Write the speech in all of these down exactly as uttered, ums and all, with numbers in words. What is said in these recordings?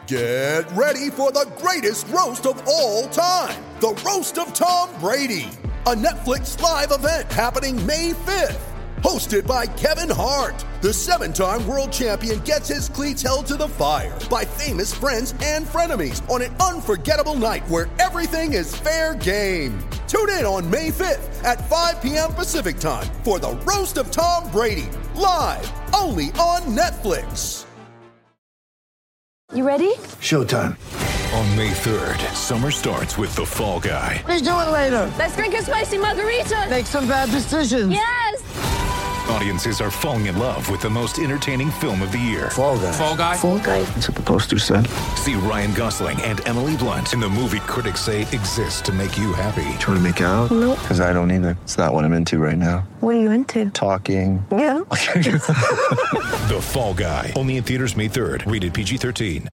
Get ready for the greatest roast of all time, the Roast of Tom Brady, a Netflix live event happening May fifth. Hosted by Kevin Hart, the seven-time world champion gets his cleats held to the fire by famous friends and frenemies on an unforgettable night where everything is fair game. Tune in on May fifth at five p.m. Pacific time for the Roast of Tom Brady, live only on Netflix. You ready? Showtime. On May third, summer starts with The Fall Guy. Let's do it later. Let's drink a spicy margarita. Make some bad decisions. Yes! Audiences are falling in love with the most entertaining film of the year. Fall Guy. Fall Guy? Fall Guy. That's what the poster said. See Ryan Gosling and Emily Blunt in the movie critics say exists to make you happy. Trying to make it out? Nope. Because I don't either. It's not what I'm into right now. What are you into? Talking. Yeah. The Fall Guy. Only in theaters May third. Rated P G thirteen.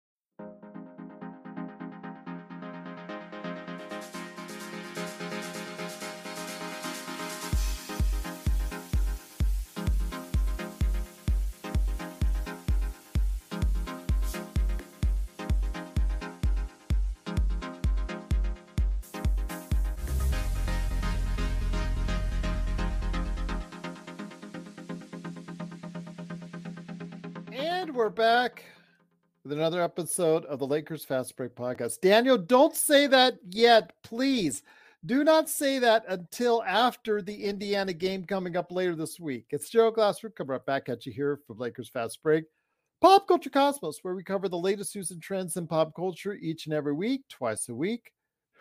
And we're back with another episode of the Lakers Fast Break Podcast. Daniel, don't say that yet, please. Do not say that until after the Indiana game coming up later this week. It's Gerald Glassford coming right back at you here from Lakers Fast Break, Pop Culture Cosmos, where we cover the latest news and trends in pop culture each and every week, twice a week.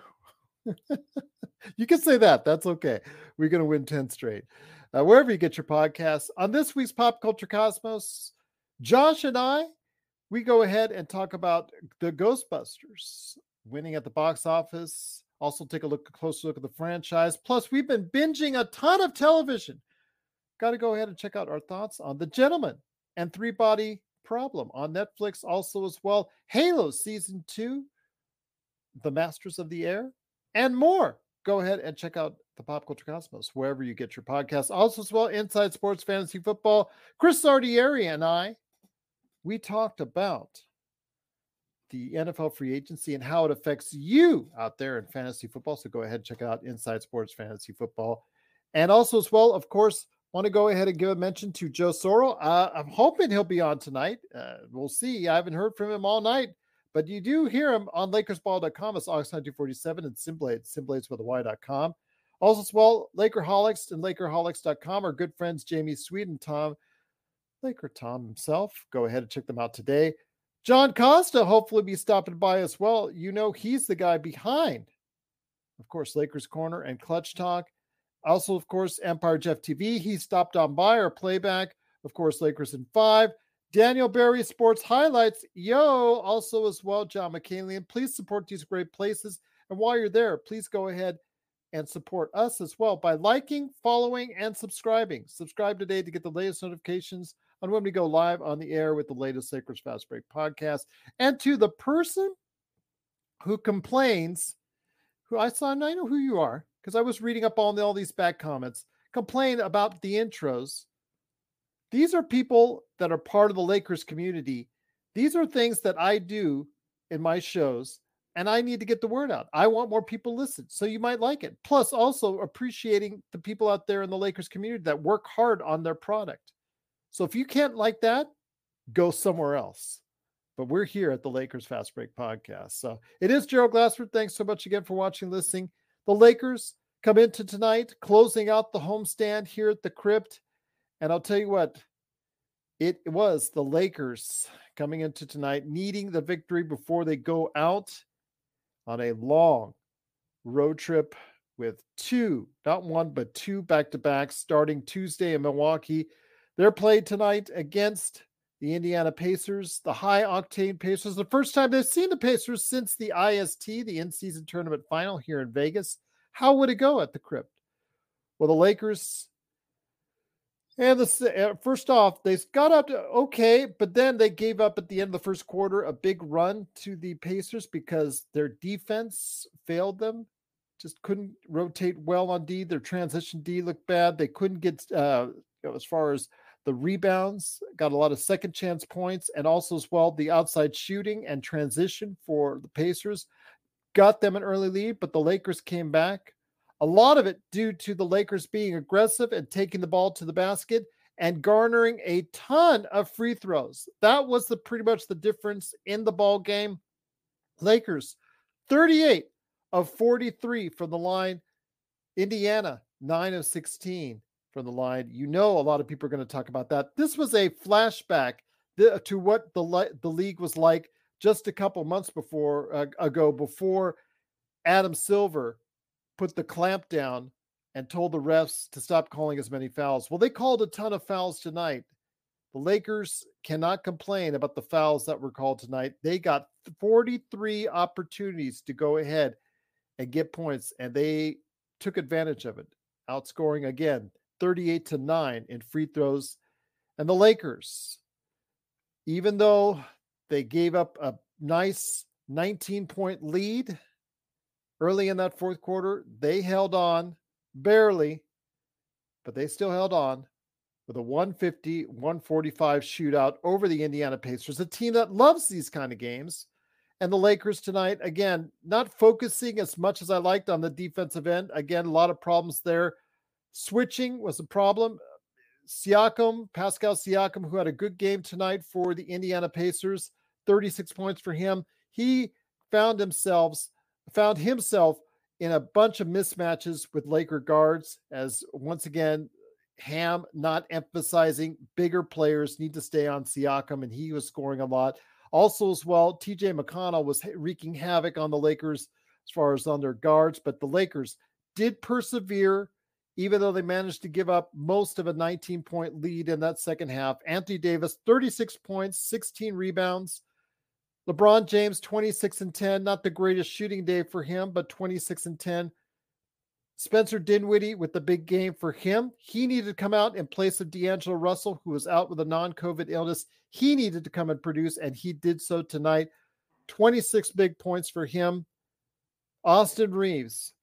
You can say that. That's okay. We're going to win ten straight. Uh, wherever you get your podcasts. On this week's Pop Culture Cosmos, Josh and I, we go ahead and talk about the Ghostbusters winning at the box office. Also take a look, a closer look at the franchise. Plus, we've been binging a ton of television. Got to go ahead and check out our thoughts on The Gentleman and Three Body Problem on Netflix also as well. Halo Season two, The Masters of the Air, and more. Go ahead and check out the Pop Culture Cosmos, wherever you get your podcasts. Also as well, Inside Sports Fantasy Football. Chris Sardieri and I, we talked about the N F L free agency and how it affects you out there in fantasy football. So go ahead and check out Inside Sports Fantasy Football. And also as well, of course, want to go ahead and give a mention to Joe Soro. Uh, I'm hoping he'll be on tonight. Uh, we'll see. I haven't heard from him all night, but you do hear him on Lakers Ball dot com. It's Ox nineteen forty-seven and Simblades, Simblades with a Y dot com. Also as well, Lakerholics and Lakerholics dot com. Our good friends Jamie Sweet and Tom Laker Tom himself. Go ahead and check them out today. John Costa hopefully be stopping by as well. You know he's the guy behind, of course, Lakers Corner and Clutch Talk. Also, of course, Empire Jeff T V. He stopped on by our playback. Of course, Lakers in five. Daniel Berry Sports Highlights. Yo, also as well, John McCallion. Please support these great places. And while you're there, please go ahead and support us as well by liking, following, and subscribing. Subscribe today to get the latest notifications on when we go live on the air with the latest Lakers Fast Break podcast. And to the person who complains, who I saw, and I know who you are, because I was reading up on all these back comments, complain about the intros. These are people that are part of the Lakers community. These are things that I do in my shows, and I need to get the word out. I want more people to listen, so you might like it. Plus, also appreciating the people out there in the Lakers community that work hard on their product. So if you can't like that, go somewhere else. But we're here at the Lakers Fast Break Podcast. So it is Gerald Glassford. Thanks so much again for watching and listening. The Lakers come into tonight, closing out the homestand here at the Crypt. And I'll tell you what, it was the Lakers coming into tonight, needing the victory before they go out on a long road trip with two, not one, but two back-to-backs starting Tuesday in Milwaukee. They're played tonight against the Indiana Pacers, the high-octane Pacers. The first time they've seen the Pacers since the I S T, the in-season tournament final here in Vegas. How would it go at the Crypt? Well, the Lakers, and the, uh, first off, they got up to okay, but then they gave up at the end of the first quarter a big run to the Pacers because their defense failed them. Just couldn't rotate well on D. Their transition D looked bad. They couldn't get, uh, as far as the rebounds, got a lot of second chance points, and also as well the outside shooting and transition for the Pacers got them an early lead, but the Lakers came back. A lot of it due to the Lakers being aggressive and taking the ball to the basket and garnering a ton of free throws. That was the pretty much the difference in the ball game. Lakers, thirty-eight of forty-three from the line. Indiana, nine of sixteen from the line. You know, a lot of people are going to talk about that. This was a flashback to what the, the league was like just a couple months before uh, ago, before Adam Silver put the clamp down and told the refs to stop calling as many fouls. Well, they called a ton of fouls tonight. The Lakers cannot complain about the fouls that were called tonight. They got forty-three opportunities to go ahead and get points, and they took advantage of it, outscoring again thirty-eight to nine in free throws. And the Lakers, even though they gave up a nice nineteen-point lead early in that fourth quarter, they held on barely, but they still held on with a one fifty one forty-five shootout over the Indiana Pacers, a team that loves these kind of games. And the Lakers tonight, again, not focusing as much as I liked on the defensive end. Again, a lot of problems there. Switching was a problem. Siakam, Pascal Siakam, who had a good game tonight for the Indiana Pacers, thirty-six points for him. He found himself, found himself in a bunch of mismatches with Laker guards, as once again, Ham not emphasizing bigger players need to stay on Siakam, and he was scoring a lot. Also as well, T J McConnell was wreaking havoc on the Lakers as far as on their guards, but the Lakers did persevere, even though they managed to give up most of a nineteen-point lead in that second half. Anthony Davis, thirty-six points, sixteen rebounds. LeBron James, twenty-six and ten. Not the greatest shooting day for him, but twenty-six and ten. Spencer Dinwiddie with the big game for him. He needed to come out in place of D'Angelo Russell, who was out with a non-COVID illness. He needed to come and produce, and he did so tonight. twenty-six big points for him. Austin Reeves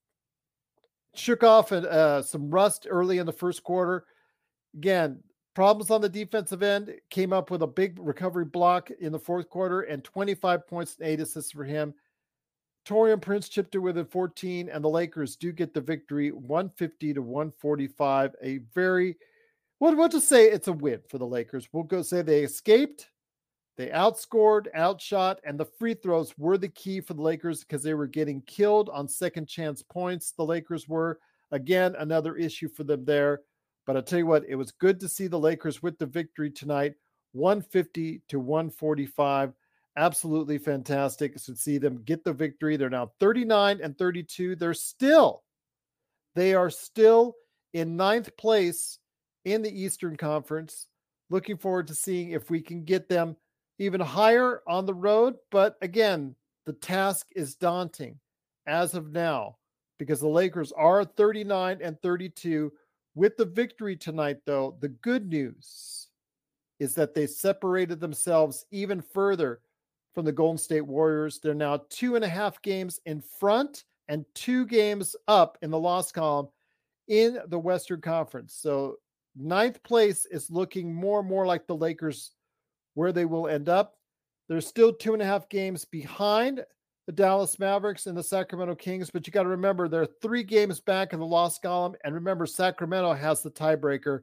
shook off uh, some rust early in the first quarter. Again, problems on the defensive end, came up with a big recovery block in the fourth quarter, and twenty-five points and eight assists for him. Taurean Prince chipped it within fourteen, and the Lakers do get the victory, one fifty to one forty-five. A very, we'll, we'll just say it's a win for the Lakers. We'll go say they escaped, they outscored, outshot, and the free throws were the key for the Lakers because they were getting killed on second chance points. The Lakers were, again, another issue for them there. But I'll tell you what, it was good to see the Lakers with the victory tonight, one fifty to one forty-five. Absolutely fantastic to see them get the victory. They're now thirty-nine and thirty-two. They're still, they are still in ninth place in the Eastern Conference. Looking forward to seeing if we can get them even higher on the road. But again, the task is daunting as of now because the Lakers are thirty-nine and thirty-two. With the victory tonight, though, the good news is that they separated themselves even further from the Golden State Warriors. They're now two and a half games in front and two games up in the loss column in the Western Conference. So ninth place is looking more and more like the Lakers, where they will end up. They're still two and a half games behind the Dallas Mavericks and the Sacramento Kings, but you got to remember they're three games back in the loss column. And remember, Sacramento has the tiebreaker.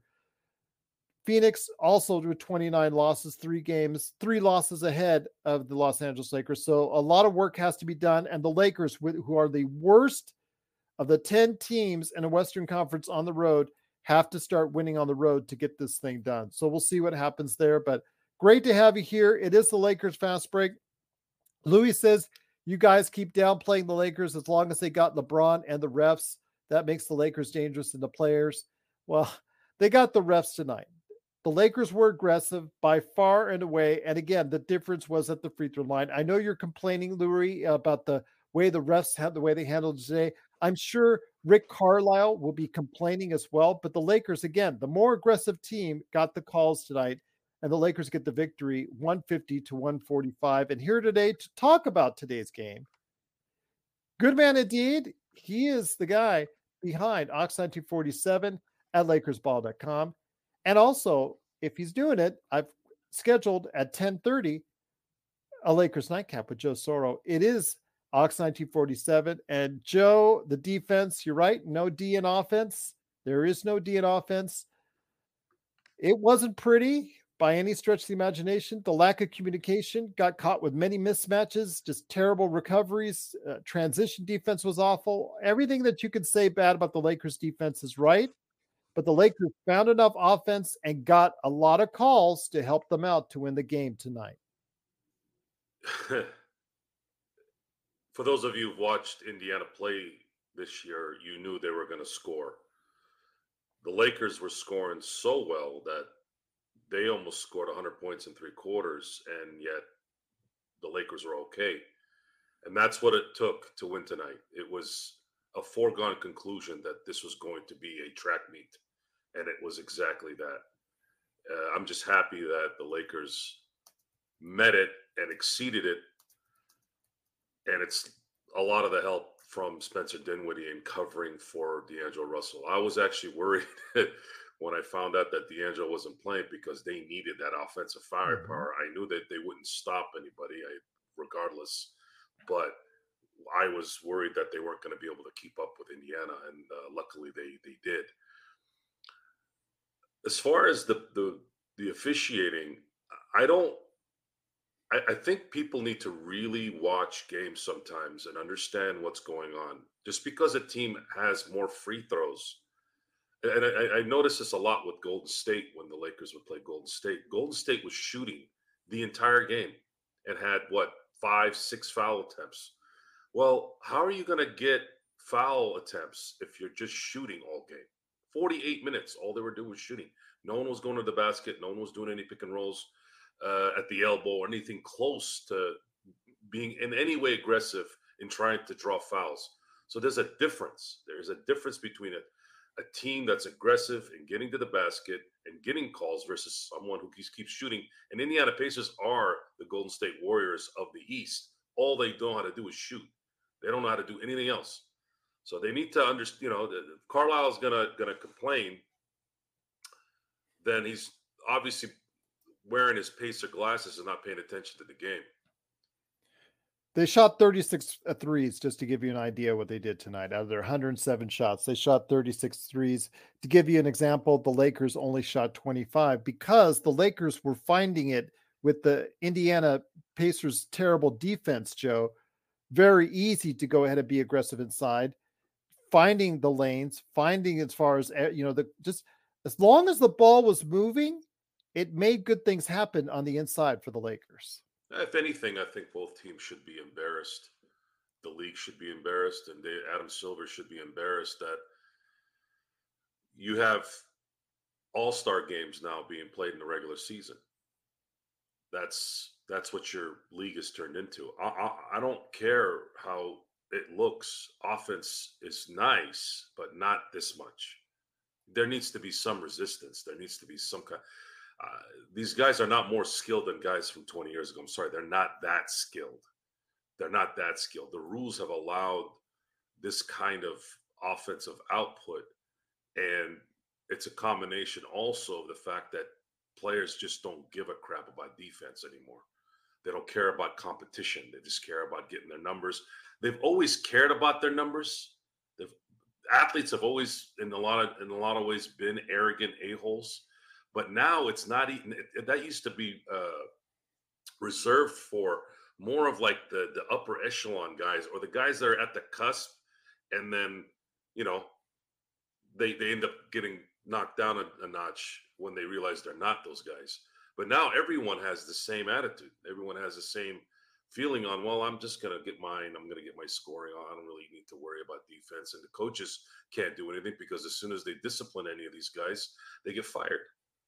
Phoenix also with twenty-nine losses, three games, three losses ahead of the Los Angeles Lakers. So a lot of work has to be done. And the Lakers, who are the worst of the ten teams in a Western Conference on the road, have to start winning on the road to get this thing done. So we'll see what happens there. But great to have you here. It is the Lakers Fast Break. Louis says, you guys keep downplaying the Lakers as long as they got LeBron and the refs. That makes the Lakers dangerous and the players. Well, they got the refs tonight. The Lakers were aggressive by far and away. And again, the difference was at the free throw line. I know you're complaining, Louis, about the way the refs had the way they handled it today. I'm sure Rick Carlisle will be complaining as well. But the Lakers, again, the more aggressive team got the calls tonight. And the Lakers get the victory, one fifty to one forty-five. And here today to talk about today's game, good man indeed. He is the guy behind Ox nineteen forty-seven at Lakers Ball dot com. And also if he's doing it, I've scheduled at ten thirty a Lakers nightcap with Joe Soro. It is Ox nineteen forty-seven. And Joe, the defense, you're right. No D in offense. There is no D in offense. It wasn't pretty by any stretch of the imagination. The lack of communication got caught with many mismatches, just terrible recoveries. Uh, transition defense was awful. Everything that you could say bad about the Lakers defense is right. But the Lakers found enough offense and got a lot of calls to help them out to win the game tonight. For those of you who've watched Indiana play this year, you knew they were going to score. The Lakers were scoring so well that they almost scored one hundred points in three quarters, and yet the Lakers were okay. And that's what it took to win tonight. It was a foregone conclusion that this was going to be a track meet, and it was exactly that. Uh, I'm just happy that the Lakers met it and exceeded it, and it's a lot of the help from Spencer Dinwiddie in covering for D'Angelo Russell. I was actually worried when I found out that D'Angelo wasn't playing because they needed that offensive firepower. Mm-hmm. I knew that they wouldn't stop anybody, I, regardless, but I was worried that they weren't going to be able to keep up with Indiana, and uh, luckily they they did. As far as the the, the officiating, I don't. I, I think people need to really watch games sometimes and understand what's going on. Just because a team has more free throws, and I, I noticed this a lot with Golden State when the Lakers would play Golden State. Golden State was shooting the entire game and had, what, five, six foul attempts. Well, how are you going to get foul attempts if you're just shooting all game? forty-eight minutes, all they were doing was shooting. No one was going to the basket. No one was doing any pick and rolls uh, at the elbow or anything close to being in any way aggressive in trying to draw fouls. So there's a difference. There's a difference between a, a team that's aggressive and getting to the basket and getting calls versus someone who keeps, keeps shooting. And Indiana Pacers are the Golden State Warriors of the East. All they know how to do is shoot. They don't know how to do anything else. So they need to understand, you know, if Carlisle's gonna gonna complain, then he's obviously wearing his Pacer glasses and not paying attention to the game. They shot thirty-six threes, just to give you an idea what they did tonight. Out of their one hundred seven shots, they shot thirty-six threes. To give you an example, the Lakers only shot twenty-five because the Lakers were finding it with the Indiana Pacers' terrible defense, Joe. Very easy to go ahead and be aggressive inside, finding the lanes, finding as far as, you know, the just as long as the ball was moving, it made good things happen on the inside for the Lakers. If anything, I think both teams should be embarrassed. The league should be embarrassed, and they, Adam Silver should be embarrassed that you have all-star games now being played in the regular season. That's that's what your league has turned into. I, I, I don't care how it looks. Offense is nice, but not this much. There needs to be some resistance. There needs to be some kind. Uh, these guys are not more skilled than guys from twenty years ago. I'm sorry, they're not that skilled. They're not that skilled. The rules have allowed this kind of offensive output, and it's a combination also of the fact that players just don't give a crap about defense anymore. They don't care about competition. They just care about getting their numbers. They've always cared about their numbers. They've, athletes have always, in a lot of in a lot of ways, been arrogant a-holes. But now it's not even, it, that used to be uh, reserved for more of like the, the upper echelon guys or the guys that are at the cusp. And then, you know, they, they end up getting knocked down a, a notch when they realize they're not those guys. But now everyone has the same attitude. Everyone has the same feeling on, well, I'm just going to get mine. I'm going to get my scoring on. I don't really need to worry about defense. And the coaches can't do anything because as soon as they discipline any of these guys, they get fired.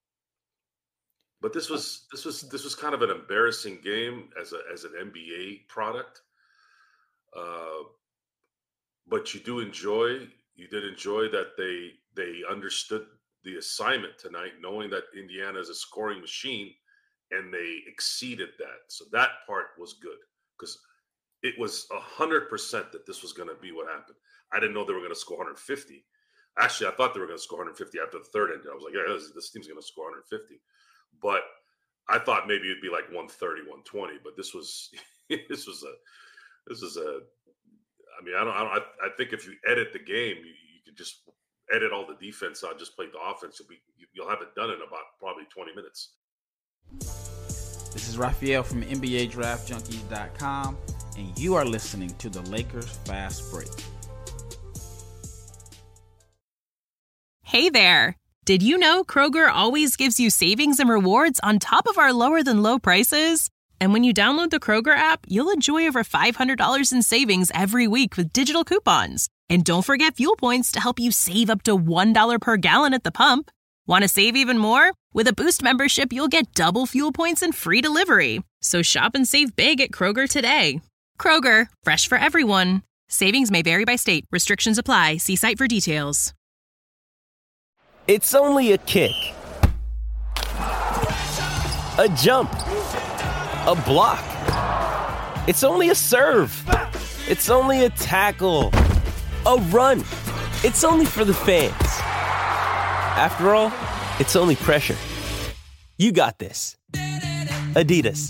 But this was this was this was kind of an embarrassing game as a as an N B A product. Uh, but you do enjoy you did enjoy that they they understood the assignment tonight, knowing that Indiana is a scoring machine, and they exceeded that. So that part was good because it was a hundred percent that this was going to be what happened. I didn't know they were going to score one hundred fifty. Actually, I thought they were going to score one hundred fifty after the third ended. I was like, yeah, this, this team's going to score one hundred fifty. But I thought maybe it'd be like one thirty, one twenty. But this was this was a this is a. I mean, I don't. I, don't, I, I think if you edit the game, you, you can just edit all the defense out, just play the offense. You'll, be, you'll have it done in about probably twenty minutes. This is Raphael from N B A Draft Junkies dot com, and you are listening to the Lakers Fast Break. Hey there. Did you know Kroger always gives you savings and rewards on top of our lower than low prices? And when you download the Kroger app, you'll enjoy over five hundred dollars in savings every week with digital coupons. And don't forget fuel points to help you save up to one dollar per gallon at the pump. Want to save even more? With a Boost membership, you'll get double fuel points and free delivery. So shop and save big at Kroger today. Kroger, fresh for everyone. Savings may vary by state. Restrictions apply. See site for details. It's only a kick, a jump, a block. It's only a serve. It's only a tackle, a run. It's only for the fans. After all, it's only pressure. You got this. Adidas.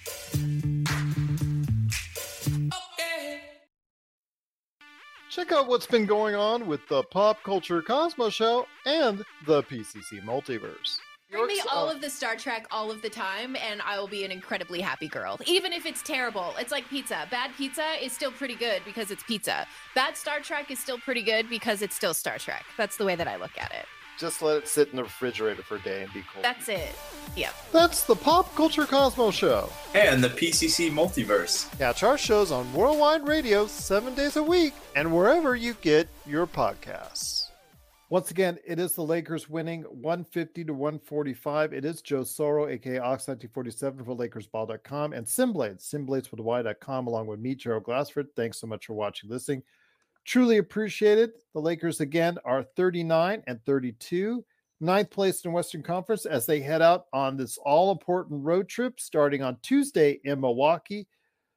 Check out what's been going on with the Pop Culture Cosmos Show and the P C C Multiverse. Bring me all of the Star Trek all of the time, and I will be an incredibly happy girl. Even if it's terrible. It's like pizza. Bad pizza is still pretty good because it's pizza. Bad Star Trek is still pretty good because it's still Star Trek. That's the way that I look at it. Just let it sit in the refrigerator for a day and be cold. That's it. Yep. That's the Pop Culture Cosmos Show. And the P C C Multiverse. Catch our shows on Worldwide Radio seven days a week and wherever you get your podcasts. Once again, it is the Lakers winning one fifty to one forty-five. It is Joe Soro, a k a. Ox nineteen forty-seven for Lakers Ball dot com and Simblades, Simblades with Y dot com, along with me, Gerald Glassford. Thanks so much for watching, listening. Truly appreciate it. The Lakers, again, are thirty-nine and thirty-two, ninth place in Western Conference as they head out on this all-important road trip starting on Tuesday in Milwaukee.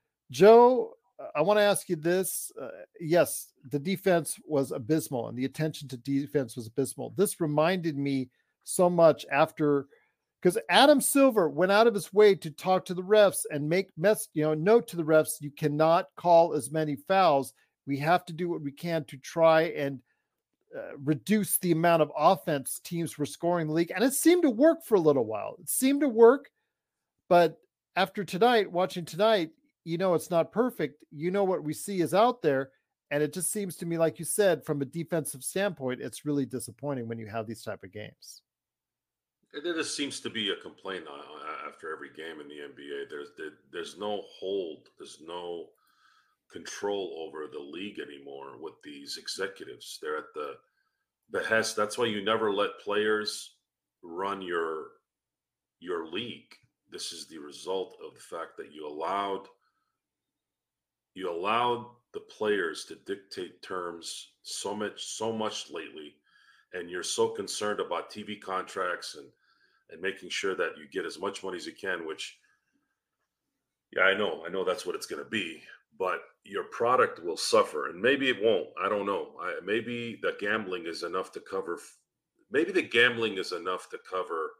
Joe, I want to ask you this. Uh, yes, the defense was abysmal, and the attention to defense was abysmal. This reminded me so much after, because Adam Silver went out of his way to talk to the refs and make mess, you know, note to the refs, you cannot call as many fouls. We have to do what we can to try and uh, reduce the amount of offense teams were scoring in the league. And it seemed to work for a little while. It seemed to work. But after tonight, watching tonight, you know it's not perfect. You know what we see is out there. And it just seems to me, like you said, from a defensive standpoint, it's really disappointing when you have these type of games. There just seems to be a complaint after every game in the N B A. There's there, there's no hold. There's no control over the league anymore with these executives. They're at the behest. That's why you never let players run your your league. This is the result of the fact that you allowed you allowed the players to dictate terms so much so much lately, and you're so concerned about T V contracts and and making sure that you get as much money as you can, which yeah, I know, I know that's what it's going to be. But your product will suffer, and maybe it won't. I don't know. I, maybe the gambling is enough to cover. Maybe the gambling is enough to cover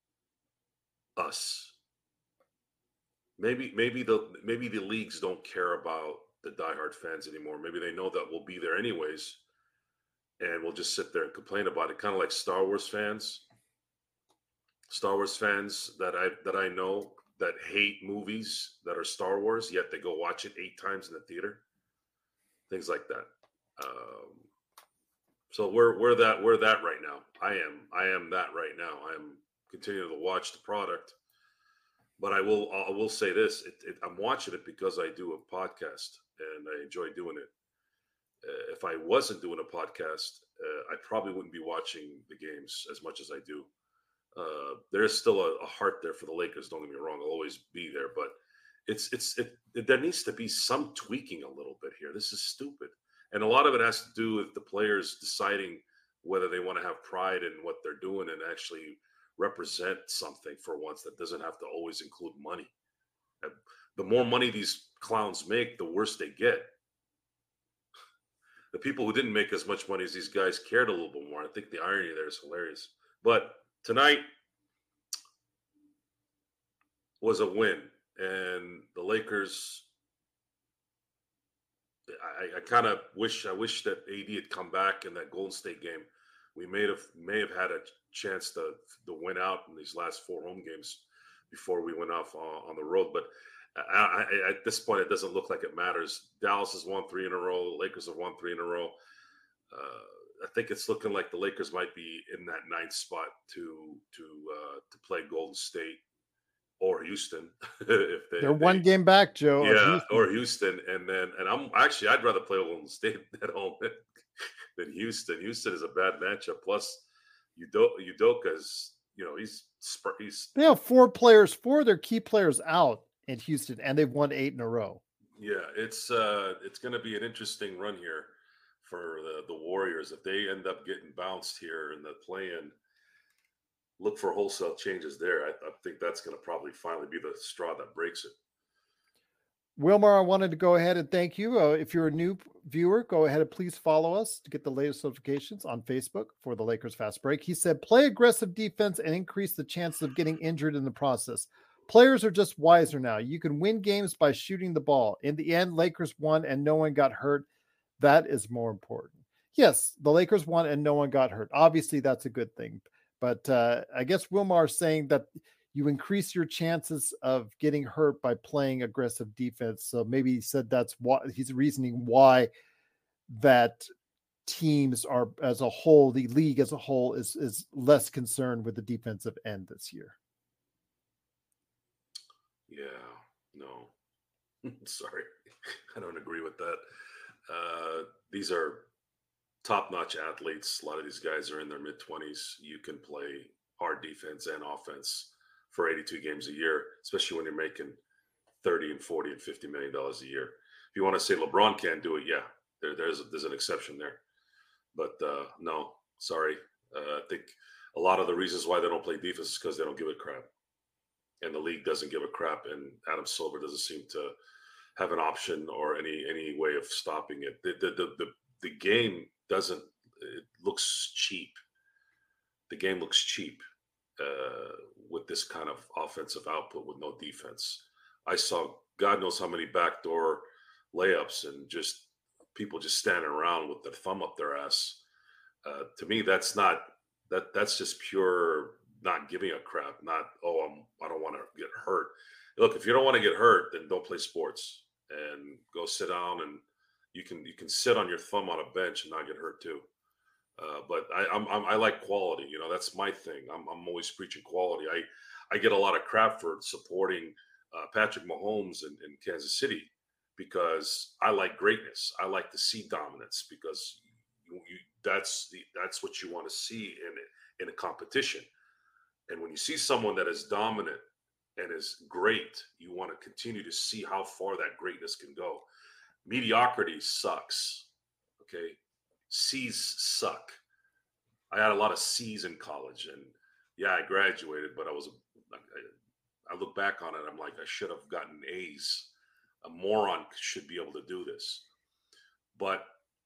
us. Maybe, maybe the maybe the leagues don't care about the diehard fans anymore. Maybe they know that we'll be there anyways, and we'll just sit there and complain about it. Kind of like Star Wars fans. Star Wars fans that I that I know that hate movies that are Star Wars, yet they go watch it eight times in the theater. Things like that. Um, so we're we're that we're that right now. I am I am that right now. I'm continuing to watch the product, but I will I will say this: it, it, I'm watching it because I do a podcast and I enjoy doing it. Uh, if I wasn't doing a podcast, uh, I probably wouldn't be watching the games as much as I do. Uh, there is still a, a heart there for the Lakers. Don't get me wrong; I'll always be there. But it's it's it, it, there needs to be some tweaking a little bit here. This is stupid, and a lot of it has to do with the players deciding whether they want to have pride in what they're doing and actually represent something for once that doesn't have to always include money. The more money these clowns make, the worse they get. the people who didn't make as much money as these guys cared a little bit more. I think the irony there is hilarious. But tonight was a win, and the Lakers. I, I kind of wish I wish that A D had come back in that Golden State game. We may have may have had a chance to to win out in these last four home games before we went off on, on the road. But I, I, at this point, it doesn't look like it matters. Dallas has won three in a row. The Lakers have won three in a row. Uh, I think it's looking like the Lakers might be in that ninth spot to to uh, to play Golden State or Houston if they, they're if one they, game back, Joe. Yeah, Houston. or Houston, and then and I'm actually I'd rather play Golden State at home than, than Houston. Houston is a bad matchup. Plus, Udoka's, you know, he's he's they have four players, four of their key players out in Houston, and they've won eight in a row. Yeah, it's uh, it's going to be an interesting run here for the the Warriors if they end up getting bounced here in the play-in. Look for wholesale changes there. I, I think that's going to probably finally be the straw that breaks it. Wilmar, I wanted to go ahead and thank you. Uh, if you're a new viewer, go ahead and please follow us to get the latest notifications on Facebook for the Lakers Fast Break. He said, play aggressive defense and increase the chances of getting injured in the process. Players are just wiser now. You can win games by shooting the ball. In the end, Lakers won and no one got hurt. That is more important. Yes, the Lakers won and no one got hurt. Obviously, that's a good thing. But uh, I guess Wilmar is saying that you increase your chances of getting hurt by playing aggressive defense. So maybe he said that's why he's reasoning why that teams are as a whole, the league as a whole is, is less concerned with the defensive end this year. Yeah, no, sorry. I don't agree with that. Uh, these are top-notch athletes. A lot of these guys are in their mid-twenties. You can play hard defense and offense for eighty-two games a year, especially when you're making thirty and forty and fifty million dollars a year. If you want to say LeBron can't do it, yeah, there, there's a, there's an exception there. But uh, no, sorry. Uh, I think a lot of the reasons why they don't play defense is because they don't give a crap, and the league doesn't give a crap, and Adam Silver doesn't seem to have an option or any any way of stopping it. The the the the, the game doesn't. It looks cheap. The game looks cheap. Uh, with this kind of offensive output with no defense. I saw God knows how many backdoor layups and just people just standing around with their thumb up their ass. Uh, to me, that's not that. That's just pure not giving a crap. Not oh, I'm I don't want to get hurt. Look, if you don't want to get hurt, then don't play sports and go sit down and you can you can sit on your thumb on a bench and not get hurt too. Uh, but I, I'm, I'm I like quality. You know, that's my thing. I'm I'm always preaching quality. I I get a lot of crap for supporting uh, Patrick Mahomes in, in Kansas City because I like greatness. I like to see dominance because you, you, that's the that's what you want to see in in a competition. And when you see someone that is dominant and is great, you want to continue to see how far that greatness can go. Mediocrity sucks. Okay. C's suck. I had a lot of C's in college, and yeah, I graduated, but I was, I, I look back on it, I'm like, I should have gotten A's. A moron should be able to do this. But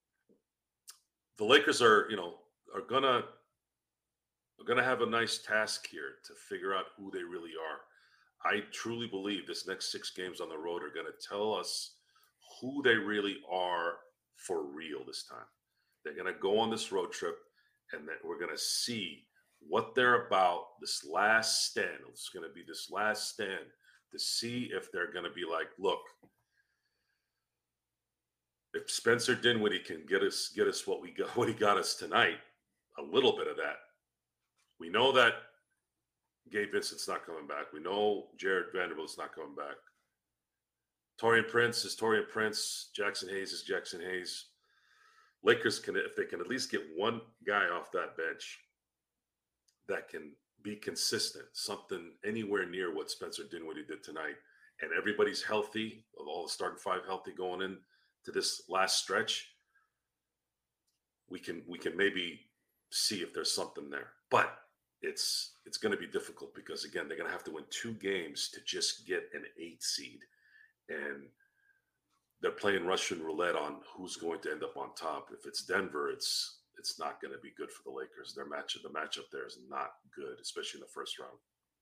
the Lakers are, you know, are gonna, are gonna have a nice task here to figure out who they really are. I truly believe this next six games on the road are gonna tell us who they really are for real this time. They're going to go on this road trip, and then we're going to see what they're about this last stand. It's going to be this last stand to see if they're going to be like, look, if Spencer Dinwiddie can get us get us what we got, what he got us tonight, a little bit of that. We know that Gabe Vincent's not coming back. We know Jared Vanderbilt's not coming back. Taurean Prince is Taurean Prince. Jackson Hayes is Jackson Hayes. Lakers can, if they can at least get one guy off that bench that can be consistent, something anywhere near what Spencer Dinwiddie did tonight, and everybody's healthy, of all the starting five healthy going in to this last stretch, we can we can maybe see if there's something there. But it's it's going to be difficult because, again, they're going to have to win two games to just get an eight seed. And they're playing Russian roulette on who's going to end up on top. If it's Denver, it's it's not going to be good for the Lakers. Their matchup, the matchup there is not good, especially in the first round.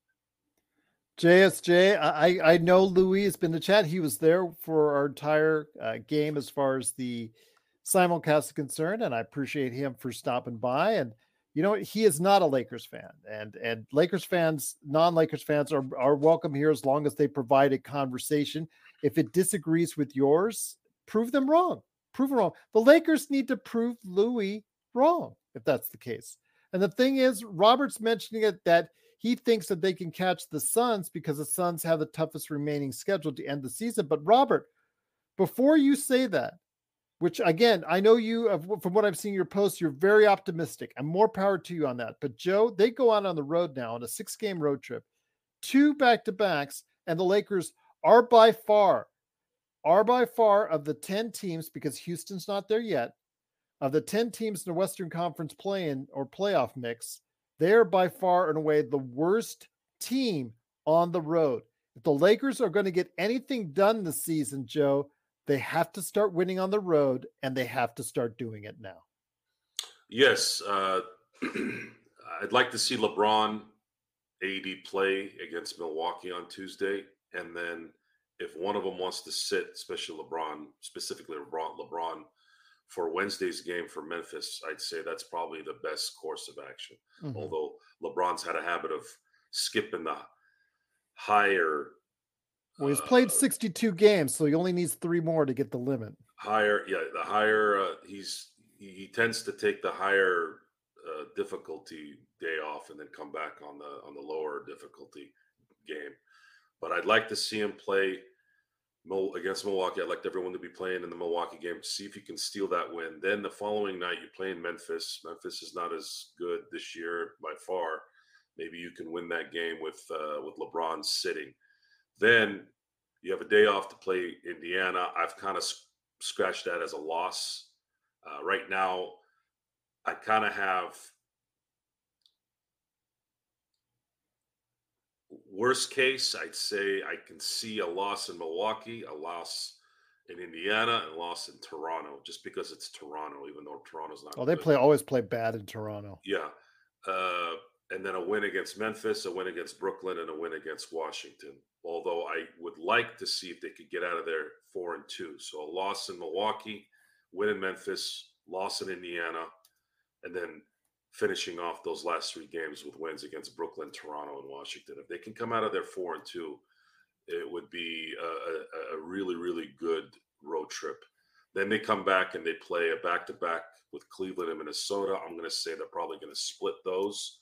J S J, I, I know Louis has been in the chat. He was there for our entire uh, game as far as the simulcast is concerned, and I appreciate him for stopping by. And you know, he is not a Lakers fan, and and Lakers fans, non-Lakers fans are, are welcome here as long as they provide a conversation. If it disagrees with yours, prove them wrong. Prove them wrong. The Lakers need to prove Louis wrong, if that's the case. And the thing is, Robert's mentioning it that he thinks that they can catch the Suns because the Suns have the toughest remaining schedule to end the season. But Robert, before you say that, which again, I know you, from what I've seen your posts, you're very optimistic, and more power to you on that. But Joe, they go out on the road now on a six-game road trip, two back-to-backs, and the Lakers are by far, are by far of the ten teams, because Houston's not there yet, of the ten teams in the Western Conference play-in or playoff mix, they're by far and away the worst team on the road. If the Lakers are going to get anything done this season, Joe, they have to start winning on the road, and they have to start doing it now. Yes. Uh, I'd like to see LeBron, A D play against Milwaukee on Tuesday. And then if one of them wants to sit, especially LeBron, specifically LeBron, LeBron for Wednesday's game for Memphis, I'd say that's probably the best course of action. Mm-hmm. Although LeBron's had a habit of skipping the higher. Well, he's played sixty-two games, so he only needs three more to get the limit. Higher, yeah, the higher uh, he's he, he tends to take the higher uh, difficulty day off and then come back on the on the lower difficulty game. But I'd like to see him play against Milwaukee. I'd like everyone to be playing in the Milwaukee game to see if you can steal that win. Then the following night, you're playing Memphis. Memphis is not as good this year by far. Maybe you can win that game with uh, with LeBron sitting. Then you have a day off to play Indiana. I've kind of scratched that as a loss. Uh, right now, I kind of have worst case, I'd say I can see a loss in Milwaukee, a loss in Indiana, and a loss in Toronto, just because it's Toronto, even though Toronto's not. Oh, they good. play always play bad in Toronto. Yeah. Uh, and then a win against Memphis, a win against Brooklyn, and a win against Washington. Although I would like to see if they could get out of there four and two. So a loss in Milwaukee, win in Memphis, loss in Indiana, and then finishing off those last three games with wins against Brooklyn, Toronto, and Washington. If they can come out of there four and two, it would be a, a, a really, really good road trip. Then they come back and they play a back-to-back with Cleveland and Minnesota. I'm going to say they're probably going to split those.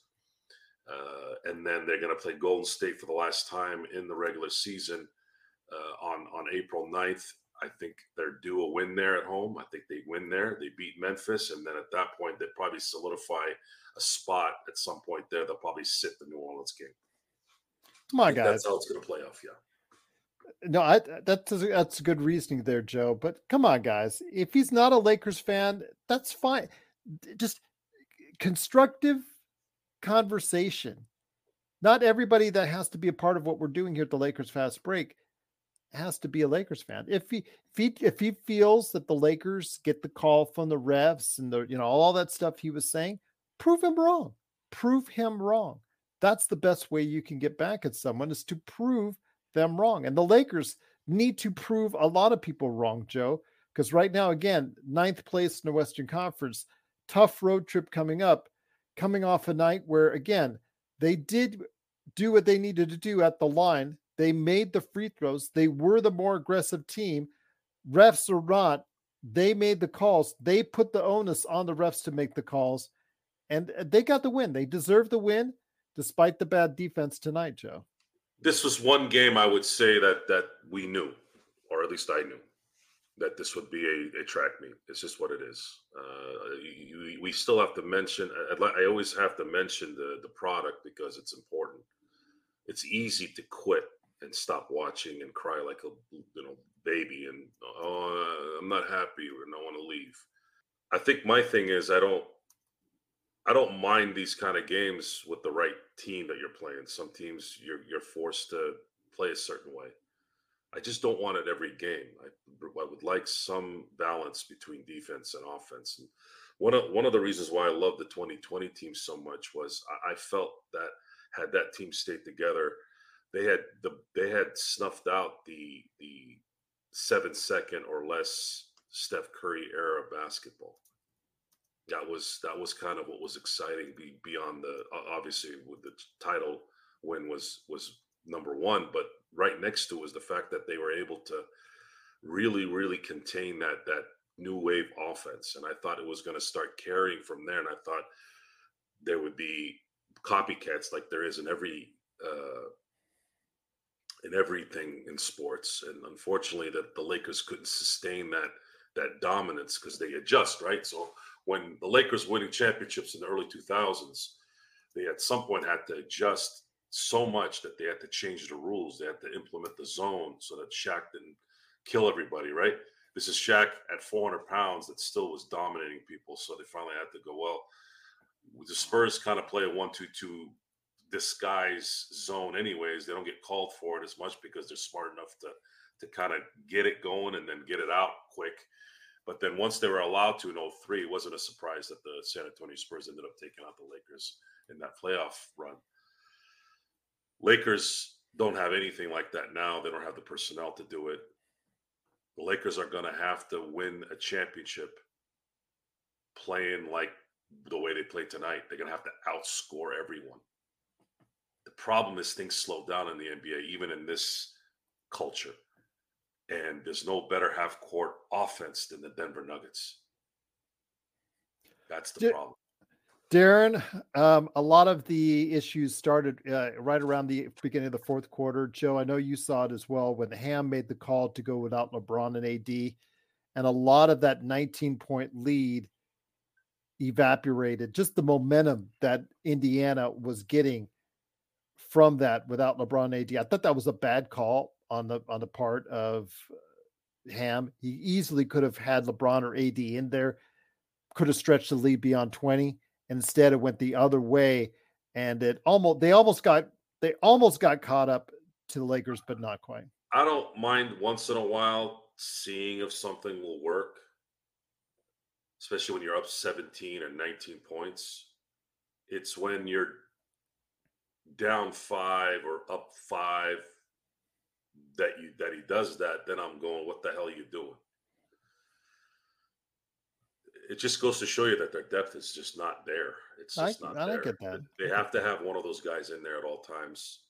Uh, and then they're going to play Golden State for the last time in the regular season uh, on, on April ninth. I think they're due a win there at home. I think they win there. They beat Memphis. And then at that point, they'd probably solidify a spot at some point there. They'll probably sit the New Orleans game. Come on, guys. That's how it's going to play off, yeah. No, I, that's, that's good reasoning there, Joe. But come on, guys. If he's not a Lakers fan, that's fine. Just constructive conversation. Not everybody that has to be a part of what we're doing here at the Lakers Fast Break has to be a Lakers fan. If he if he if he feels that the Lakers get the call from the refs and the you know all that stuff he was saying, prove him wrong. Prove him wrong. That's the best way you can get back at someone, is to prove them wrong. And the Lakers need to prove a lot of people wrong, Joe, because right now, again, ninth place in the Western Conference, tough road trip coming up, coming off a night where, again, they did do what they needed to do at the line. They made the free throws. They were the more aggressive team. Refs or not, they made the calls. They put the onus on the refs to make the calls, and they got the win. They deserved the win despite the bad defense tonight, Joe. This was one game I would say that that we knew, or at least I knew, that this would be a, a track meet. It's just what it is. Uh, you, we still have to mention, I, I always have to mention the, the product because it's important. It's easy to quit and stop watching and cry like a you know baby and, oh, I'm not happy and I want to leave. I think my thing is I don't, I don't mind these kind of games with the right team that you're playing. Some teams you're you're forced to play a certain way. I just don't want it every game. I, I would like some balance between defense and offense. And one of one of the reasons why I love the twenty twenty team so much was I, I felt that had that team stayed together, they had the they had snuffed out the the seven second or less Steph Curry era basketball. That was that was kind of what was exciting. Be, beyond the obviously with the title win was was number one, but right next to was the fact that they were able to really really contain that that new wave offense, and I thought it was going to start carrying from there. And I thought there would be copycats like there is in every uh, in everything in sports. And unfortunately, that the Lakers couldn't sustain that that dominance because they adjust, right? So when the Lakers winning championships in the early two thousands, they at some point had to adjust so much that they had to change the rules. They had to implement the zone so that Shaq didn't kill everybody, right? This is Shaq at four hundred pounds that still was dominating people. So they finally had to go, well, the Spurs kind of play a one two two disguise zone anyways. They don't get called for it as much because they're smart enough to, to kind of get it going and then get it out quick. But then once they were allowed to in oh three, it wasn't a surprise that the San Antonio Spurs ended up taking out the Lakers in that playoff run. Lakers don't have anything like that now. They don't have the personnel to do it. The Lakers are going to have to win a championship playing like the way they play tonight. They're going to have to outscore everyone. The problem is things slow down in the N B A, even in this culture. And there's no better half-court offense than the Denver Nuggets. That's the D- problem. Darren, um, a lot of the issues started uh, right around the beginning of the fourth quarter. Joe, I know you saw it as well when Ham made the call to go without LeBron and A D. And a lot of that nineteen-point lead evaporated. Just the momentum that Indiana was getting from that without LeBron and A D. I thought that was a bad call on the on the part of Ham. He easily could have had LeBron or A D in there, could have stretched the lead beyond twenty. Instead, it went the other way, and it almost they almost got they almost got caught up to the Lakers, but not quite. I don't mind once in a while seeing if something will work, especially when you're up seventeen or nineteen points. It's when you're down five or up five that you that he does that. Then I'm going, what the hell are you doing? It just goes to show you that their depth is just not there. It's just I, not I there. get that. They have to have one of those guys in there at all times.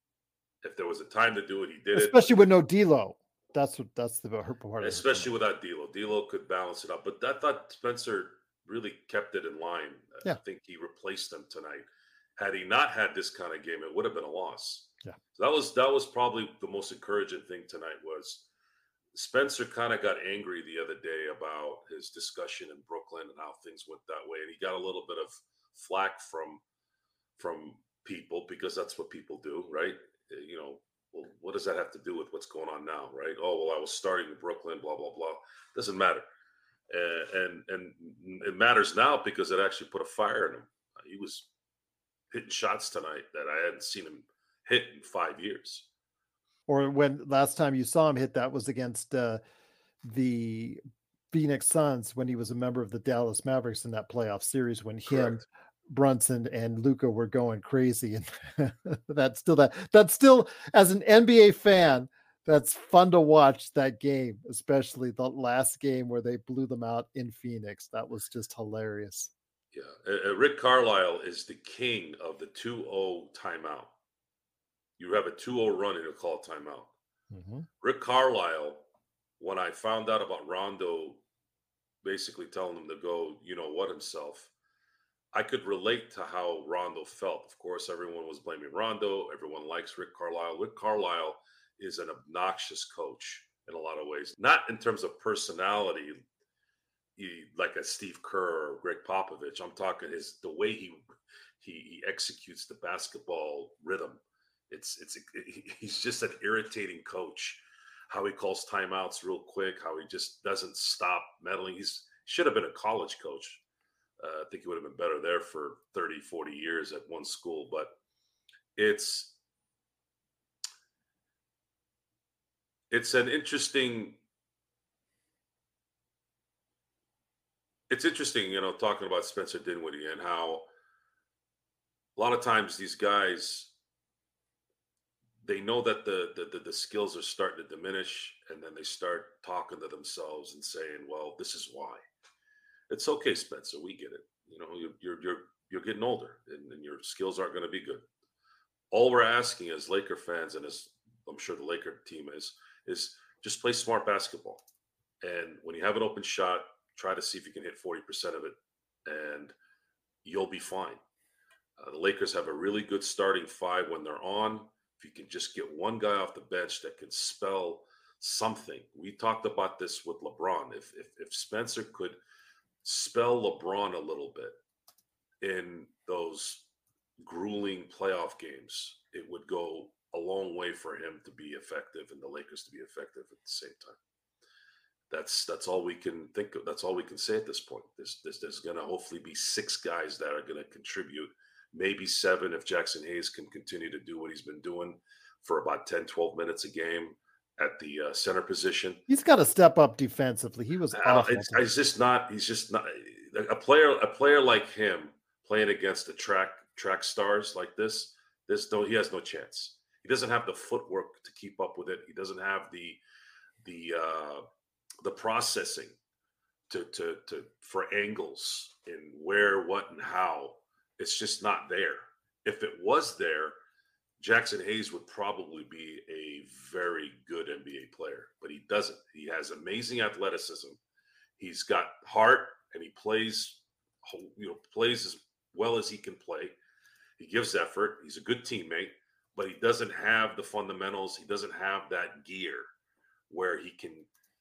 If there was a time to do it, he did Especially it. Especially with no D'Lo. That's what that's the hurt part. Especially without D'Lo. D'Lo could balance it up. But I thought Spencer really kept it in line. Yeah. I think he replaced them tonight. Had he not had this kind of game, it would have been a loss. Yeah. So that was that was probably the most encouraging thing tonight was Spencer kind of got angry the other day about his discussion in Brooklyn and how things went that way. And he got a little bit of flack from from people because that's what people do, right? You know, well, what does that have to do with what's going on now, right? Oh, well, I was starting in Brooklyn, blah, blah, blah. Doesn't matter. Uh, and and it matters now because it actually put a fire in him. He was hitting shots tonight that I hadn't seen him hit in five years. Or when last time you saw him hit that was against uh, the Phoenix Suns when he was a member of the Dallas Mavericks in that playoff series when him, Correct. Brunson, and Luka were going crazy. And that's still that that's still as an N B A fan, that's fun to watch that game, especially the last game where they blew them out in Phoenix. That was just hilarious. Yeah. Uh, Rick Carlisle is the king of the two oh timeout. You have a two oh run and you call a timeout. Mm-hmm. Rick Carlisle, when I found out about Rondo basically telling him to go, you know what, himself, I could relate to how Rondo felt. Of course, everyone was blaming Rondo. Everyone likes Rick Carlisle. Rick Carlisle is an obnoxious coach in a lot of ways. Not in terms of personality, he, like a Steve Kerr or Greg Popovich. I'm talking his the way he he, he executes the basketball rhythm. It's it's he's just an irritating coach. How he calls timeouts real quick. How he just doesn't stop meddling. He's should have been a college coach. Uh, I think he would have been better there for thirty, forty years at one school. But it's it's an interesting. It's interesting, you know, talking about Spencer Dinwiddie and how a lot of times these guys, they know that the, the the the skills are starting to diminish, and then they start talking to themselves and saying, "Well, this is why." It's okay, Spencer. We get it. You know, you're you're you're, you're getting older, and, and your skills aren't going to be good. All we're asking as Laker fans, and as I'm sure the Laker team is, is just play smart basketball. And when you have an open shot, try to see if you can hit forty percent of it, and you'll be fine. Uh, the Lakers have a really good starting five when they're on. If you can just get one guy off the bench that can spell something. We talked about this with LeBron. If if, if Spencer could spell LeBron a little bit in those grueling playoff games, it would go a long way for him to be effective and the Lakers to be effective at the same time. That's that's all we can think of. That's all we can say at this point. There's there's, there's going to hopefully be six guys that are going to contribute, maybe seven if Jackson Hayes can continue to do what he's been doing for about ten, twelve minutes a game at the uh, center position. He's got to step up defensively. He was awful. It's, it's just not. He's just not a player. A player like him playing against the track track stars like this. This no, he has no chance. He doesn't have the footwork to keep up with it. He doesn't have the the uh, the processing to, to, to, for angles in where, what, and how. It's just not there. If it was there, Jackson Hayes would probably be a very good N B A player, but he doesn't. He has amazing athleticism. He's got heart, and he plays, you know, plays as well as he can play. He gives effort. He's a good teammate, but he doesn't have the fundamentals. He doesn't have that gear where he can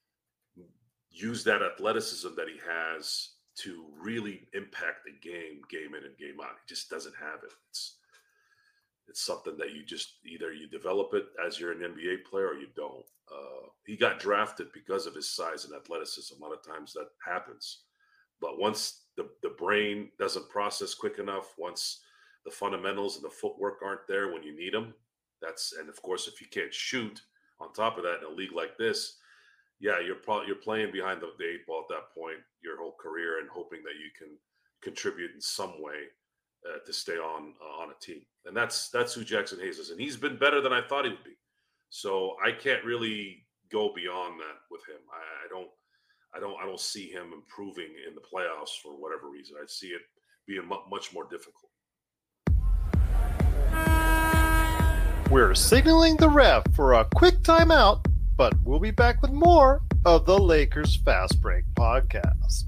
use that athleticism that he has to really impact the game, game in and game out. He just doesn't have it. It's it's something that you just either you develop it as you're an N B A player or you don't. Uh, he got drafted because of his size and athleticism. A lot of times that happens. But once the, the brain doesn't process quick enough, once the fundamentals and the footwork aren't there when you need them, that's, and of course, if you can't shoot on top of that in a league like this, yeah, you're probably you're playing behind the, the eight ball at that point your whole career and hoping that you can contribute in some way uh, to stay on uh, on a team. And that's that's who Jackson Hayes is, and he's been better than I thought he would be. So I can't really go beyond that with him. I, I don't I don't I don't see him improving in the playoffs for whatever reason. I see it being mu- much more difficult. We're signaling the ref for a quick timeout, but we'll be back with more of the Lakers Fast Break podcast.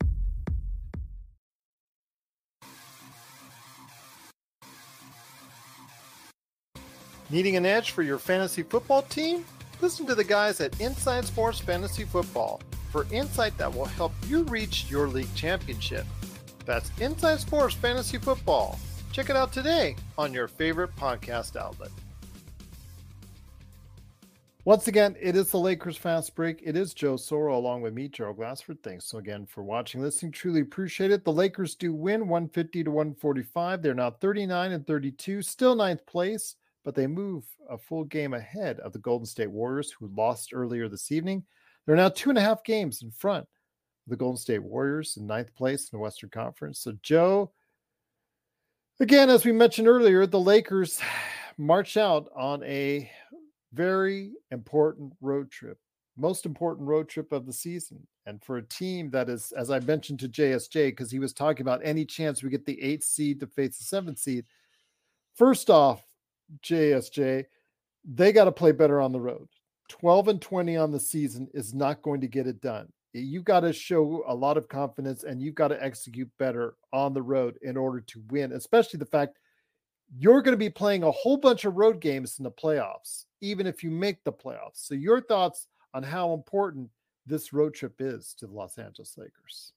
Needing an edge for your fantasy football team? Listen to the guys at Inside Sports Fantasy Football for insight that will help you reach your league championship. That's Inside Sports Fantasy Football. Check it out today on your favorite podcast outlet. Once again, it is the Lakers Fast Break. It is Joe Soro along with me, Gerald Glassford. Thanks so again for watching, listening. Truly appreciate it. The Lakers do win one fifty to one forty-five. They're now thirty-nine and thirty-two, still ninth place, but they move a full game ahead of the Golden State Warriors, who lost earlier this evening. They're now two and a half games in front of the Golden State Warriors in ninth place in the Western Conference. So, Joe, again, as we mentioned earlier, the Lakers march out on a very important road trip, most important road trip of the season. And for a team that is, as I mentioned to J S J, because he was talking about any chance we get the eighth seed to face the seventh seed. First off, J S J, they got to play better on the road. twelve and twenty on the season is not going to get it done. You got to show a lot of confidence and you've got to execute better on the road in order to win, especially the fact you're going to be playing a whole bunch of road games in the playoffs, even if you make the playoffs. So your thoughts on how important this road trip is to the Los Angeles Lakers?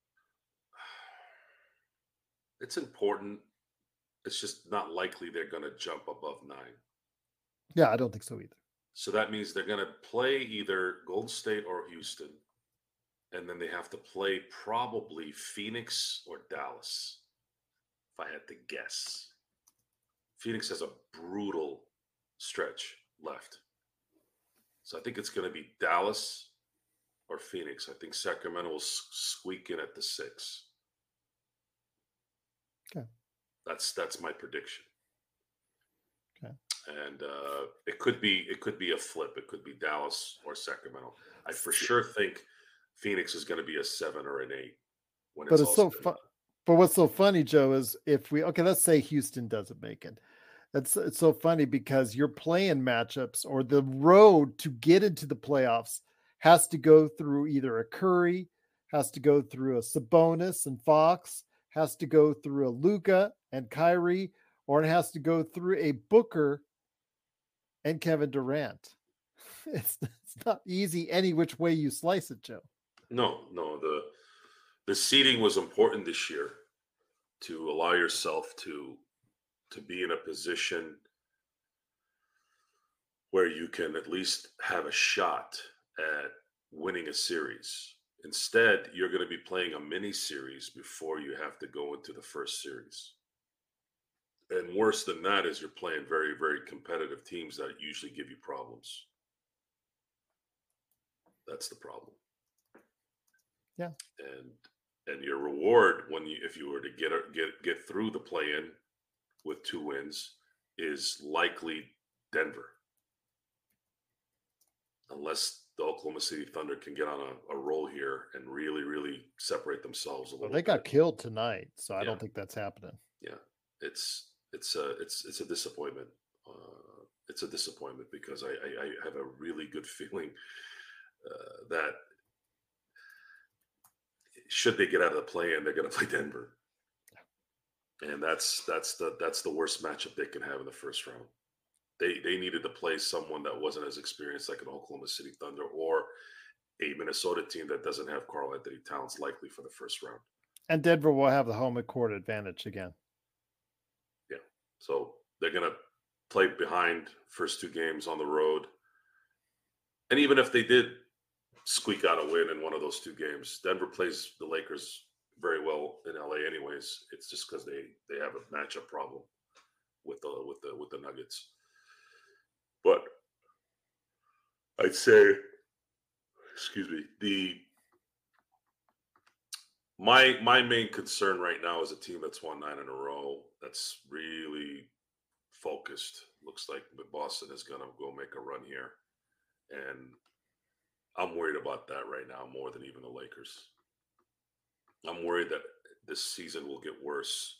It's important. It's just not likely they're going to jump above nine. Yeah, I don't think so either. So that means they're going to play either Golden State or Houston, and then they have to play probably Phoenix or Dallas, if I had to guess. Phoenix has a brutal stretch left. So I think it's going to be Dallas or Phoenix. I think Sacramento will squeak in at the six. Okay. That's that's my prediction. Okay. And uh, it could be it could be a flip. It could be Dallas or Sacramento. I for sure think Phoenix is going to be a seven or an eight. When but it's, it's so fun. But what's so funny, Joe, is if we okay, let's say Houston doesn't make it. That's it's so funny because your playing matchups or the road to get into the playoffs has to go through either a Curry, has to go through a Sabonis and Fox, has to go through a Luka and Kyrie, or it has to go through a Booker and Kevin Durant. It's, it's not easy any which way you slice it, Joe. No, no. The the seeding was important this year to allow yourself to to be in a position where you can at least have a shot at winning a series. Instead, you're going to be playing a mini series before you have to go into the first series. And worse than that is you're playing very, very competitive teams that usually give you problems. That's the problem. Yeah. And and your reward when you if you were to get get get through the play-in with two wins is likely Denver. Unless the Oklahoma City Thunder can get on a, a roll here and really, really separate themselves a little Well, they bit. got killed tonight, so I Yeah. don't think that's happening. Yeah, it's it's a it's it's a disappointment. Uh, it's a disappointment because I I, I have a really good feeling uh, that should they get out of the play-in, they're going to play Denver, and that's that's the that's the worst matchup they can have in the first round. They they needed to play someone that wasn't as experienced like an Oklahoma City Thunder or a Minnesota team that doesn't have Karl Anthony Towns likely for the first round. And Denver will have the home court advantage again. Yeah. So they're going to play behind first two games on the road. And even if they did squeak out a win in one of those two games, Denver plays the Lakers very well in L A anyways. It's just because they, they have a matchup problem with the with the with the Nuggets. But I'd say, excuse me, the my my main concern right now is a team that's won nine in a row. That's really focused. Looks like Boston is going to go make a run here, and I'm worried about that right now more than even the Lakers. I'm worried that this season will get worse,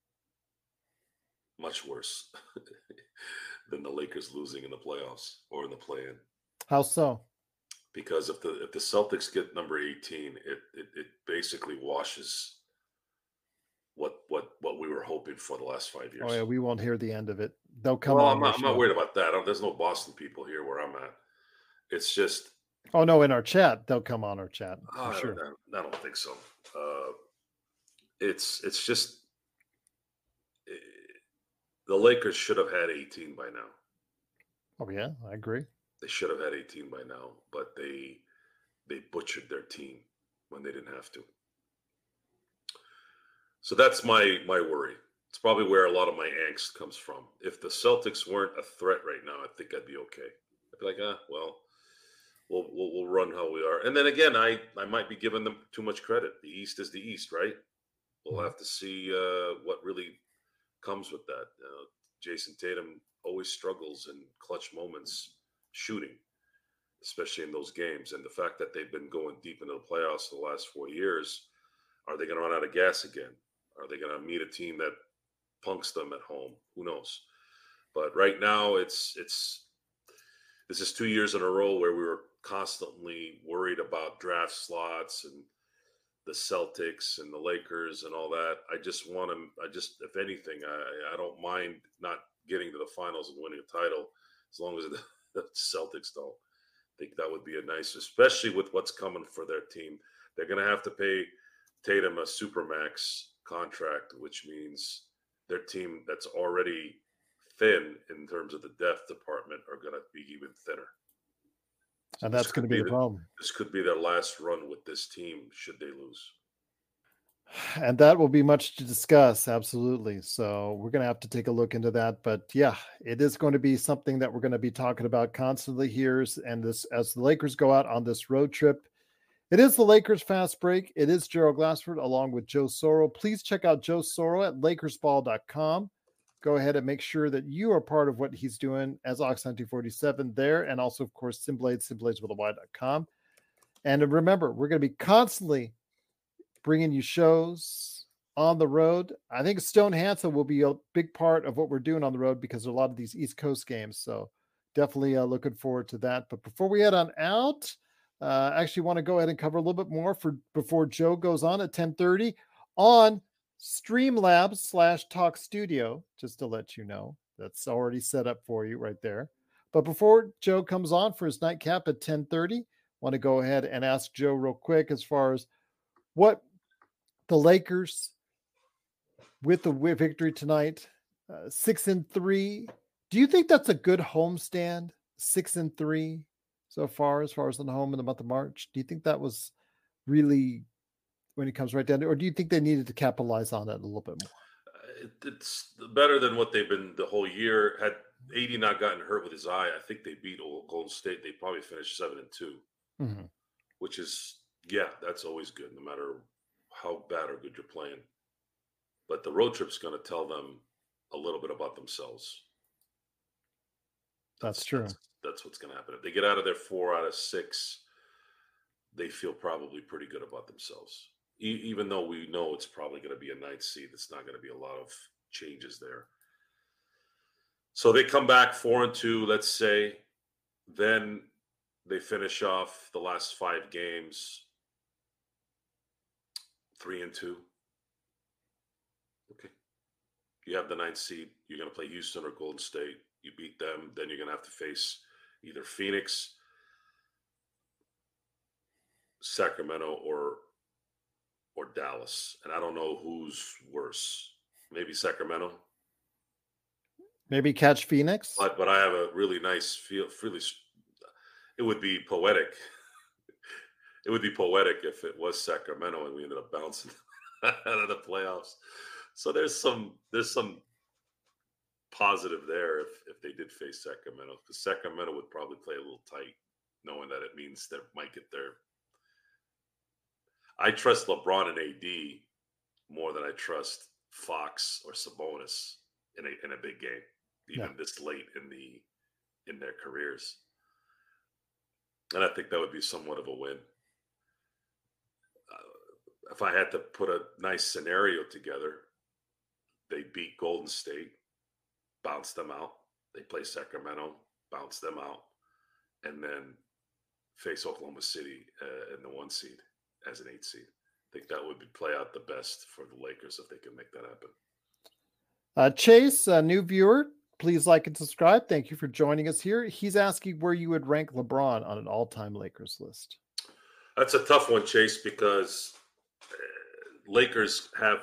much worse, than the Lakers losing in the playoffs or in the play-in. How so? Because if the if the Celtics get number eighteen, it it, it basically washes what what what we were hoping for the last five years. Oh yeah, we won't hear the end of it. They'll come well, on. I'm not, our I'm not show. worried about that. I don't, there's no Boston people here where I'm at. It's just. Oh no, in our chat, they'll come on our chat for I, sure. don't, I don't think so. Uh, it's it's just it, the Lakers should have had eighteen by now. Oh yeah, I agree. They should have had eighteen by now, but they they butchered their team when they didn't have to. So that's my my worry. It's probably where a lot of my angst comes from. If the Celtics weren't a threat right now, I think I'd be okay. I'd be like, ah, well, we'll we'll, we'll run how we are. And then again, I, I might be giving them too much credit. The East is the East, right? We'll have to see uh, what really comes with that. Uh, Jason Tatum always struggles in clutch moments shooting, especially in those games. And the fact that they've been going deep into the playoffs the last four years, are they going to run out of gas again? Are they going to meet a team that punks them at home? Who knows? But right now, it's it's this is two years in a row where we were constantly worried about draft slots and the Celtics and the Lakers and all that. I just want to, I just, if anything, I, I don't mind not getting to the finals and winning a title as long as the, the Celtics don't. I think that would be a nice, especially with what's coming for their team. They're going to have to pay Tatum a supermax contract, which means their team that's already thin in terms of the depth department are going to be even thinner. And that's going to be the problem. This could be their last run with this team should they lose. And that will be much to discuss. Absolutely. So we're going to have to take a look into that. But yeah, it is going to be something that we're going to be talking about constantly here. And this, as the Lakers go out on this road trip, it is the Lakers Fast Break. It is Gerald Glassford along with Joe Soro. Please check out Joe Soro at lakers ball dot com. Go ahead and make sure that you are part of what he's doing as Ox nineteen forty-seven there. And also, of course, Simblades, simblades with a Y dot com. And remember, we're going to be constantly bringing you shows on the road. I think Stone Hansen will be a big part of what we're doing on the road because there are a lot of these East Coast games. So definitely uh, looking forward to that. But before we head on out, uh, I actually want to go ahead and cover a little bit more for before Joe goes on at ten thirty on Streamlabs slash Talk Studio, just to let you know. That's already set up for you right there. But before Joe comes on for his nightcap at ten thirty, want to go ahead and ask Joe real quick as far as what the Lakers with the victory tonight, uh, six and three. Do you think that's a good homestand? Six and three so far, as far as on the home in the month of March. Do you think that was really when it comes right down to, or do you think they needed to capitalize on it a little bit more? It, it's better than what they've been the whole year. Had A D not gotten hurt with his eye, I think they beat Golden State. They probably finished seven and two, mm-hmm. which is, yeah, that's always good, no matter how bad or good you're playing. But the road trip's going to tell them a little bit about themselves. That's, that's true. That's, that's what's going to happen. If they get out of there four out of six, they feel probably pretty good about themselves. E- even though we know it's probably going to be a ninth seed, it's not going to be a lot of changes there. So they come back four and two, let's say. Then they finish off the last five games three and two. Okay. You have the ninth seed. You're going to play Houston or Golden State. You beat them. Then you're going to have to face either Phoenix, Sacramento, or or Dallas. And I don't know who's worse. Maybe Sacramento. Maybe catch Phoenix. But but I have a really nice feel. Really, it would be poetic. It would be poetic if it was Sacramento and we ended up bouncing out of the playoffs. So there's some there's some positive there if, if they did face Sacramento, because Sacramento would probably play a little tight, knowing that it means they might get there. I trust LeBron and A D more than I trust Fox or Sabonis in a in a big game, even yeah. this late in the in their careers. And I think that would be somewhat of a win. Uh, if I had to put a nice scenario together, they beat Golden State, bounce them out. They play Sacramento, bounce them out, and then face Oklahoma City uh, in the one seed as an eight seed. I think that would be, play out the best for the Lakers if they can make that happen. Uh, Chase, a new viewer, please like and subscribe. Thank you for joining us here. He's asking where you would rank LeBron on an all-time Lakers list. That's a tough one, Chase, because Lakers have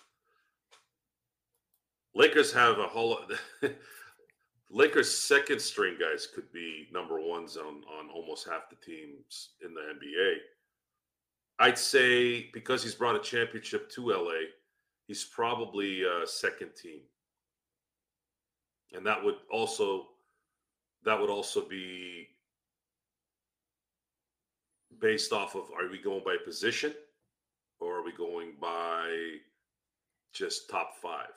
Lakers have a whole Lakers second string guys could be number ones on, on almost half the teams in the N B A. I'd say because he's brought a championship to L A, he's probably uh, second team. And that would also that would also be based off of, are we going by position or are we going by just top five?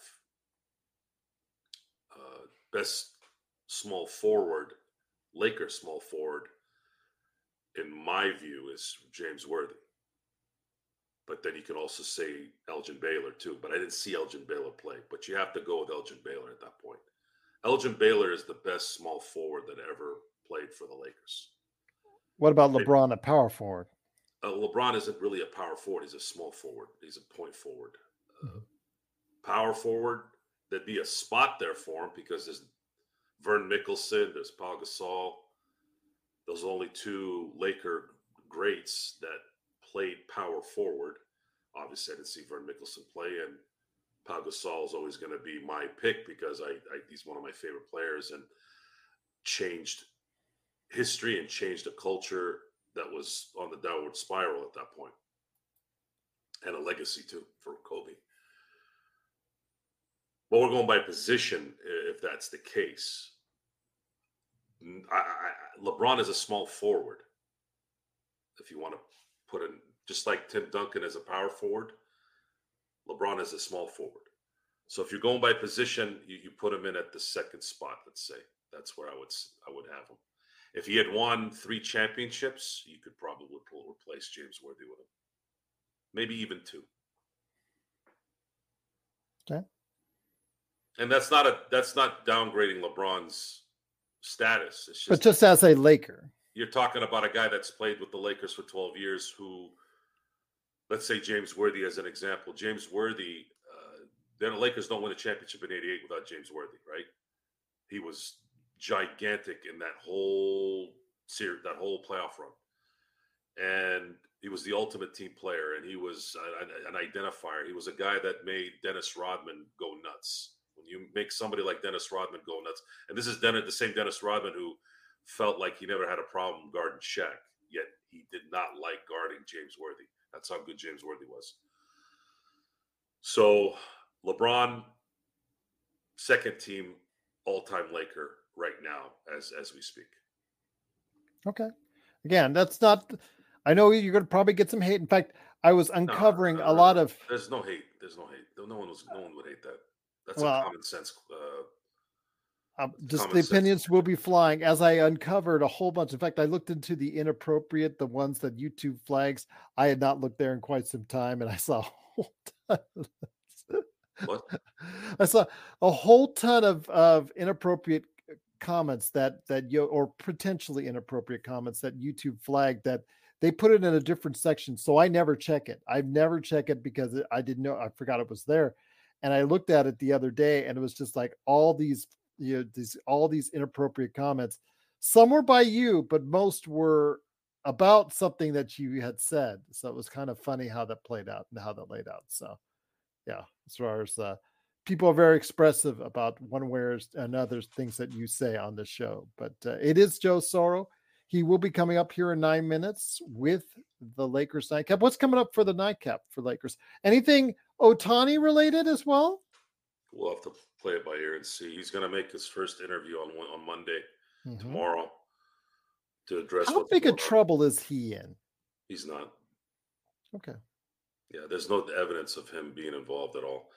Uh, best small forward, Lakers small forward, in my view, is James Worthy. But then you can also say Elgin Baylor too. But I didn't see Elgin Baylor play. But you have to go with Elgin Baylor at that point. Elgin Baylor is the best small forward that ever played for the Lakers. What about LeBron, a power forward? Uh, LeBron isn't really a power forward. He's a small forward. He's a point forward. Uh, mm-hmm. Power forward, there'd be a spot there for him because there's Vern Mickelson, there's Pau Gasol. Those are only two Laker greats that played power forward. Obviously, I didn't see Vern Mickelson play, and Pau Gasol is always going to be my pick because I, I he's one of my favorite players and changed history and changed a culture that was on the downward spiral at that point. and a legacy too for Kobe. But we're going by position if that's the case. I, I, LeBron is a small forward. If you want to put in, just like Tim Duncan as a power forward, LeBron is a small forward. So if you're going by position, you, you put him in at the second spot, let's say. That's where I would I would have him. If he had won three championships, you could probably replace James Worthy with him. Maybe even two. Okay. And that's not a that's not downgrading LeBron's status. It's just, but just as a Laker. You're talking about a guy that's played with the Lakers for twelve years who, let's say James Worthy as an example. James Worthy, uh, the Lakers don't win a championship in eighty-eight without James Worthy, right? He was gigantic in that whole series, that whole playoff run. And he was the ultimate team player, and he was an, an identifier. He was a guy that made Dennis Rodman go nuts. When you make somebody like Dennis Rodman go nuts, and this is Dennis, the same Dennis Rodman who felt like he never had a problem guarding Shaq, yet he did not like guarding James Worthy. That's how good James Worthy was. So LeBron, second team all-time Laker right now as as we speak. Okay. Again, that's not, I know you're going to probably get some hate. In fact, I was uncovering no, no, no, a lot of. There's no hate. There's no hate. No one was. No one would hate that. That's well, a common sense. Uh, um, just the opinions sense. Will be flying as I uncovered a whole bunch. In fact, I looked into the inappropriate, the ones that YouTube flags. I had not looked there in quite some time, and I saw a whole ton of what? I saw a whole ton of of inappropriate comments that that you or potentially inappropriate comments that YouTube flagged that they put it in a different section. So I never check it. I've never check it because I didn't know. I forgot it was there. And I looked at it the other day and it was just like all these, you know, these, all these inappropriate comments. Some were by you, but most were about something that you had said. So it was kind of funny how that played out and how that laid out. So yeah, as far as uh, people are very expressive about one way or another things that you say on the show, but uh, it is Joe Soro. He will be coming up here in nine minutes with the Lakers nightcap. What's coming up for the nightcap for Lakers? Anything Ohtani related as well? We'll have to play it by ear and see. He's going to make his first interview on on Monday, mm-hmm. tomorrow, to address. How big a trouble is he in? He's not. Okay. Yeah, there's no evidence of him being involved at all.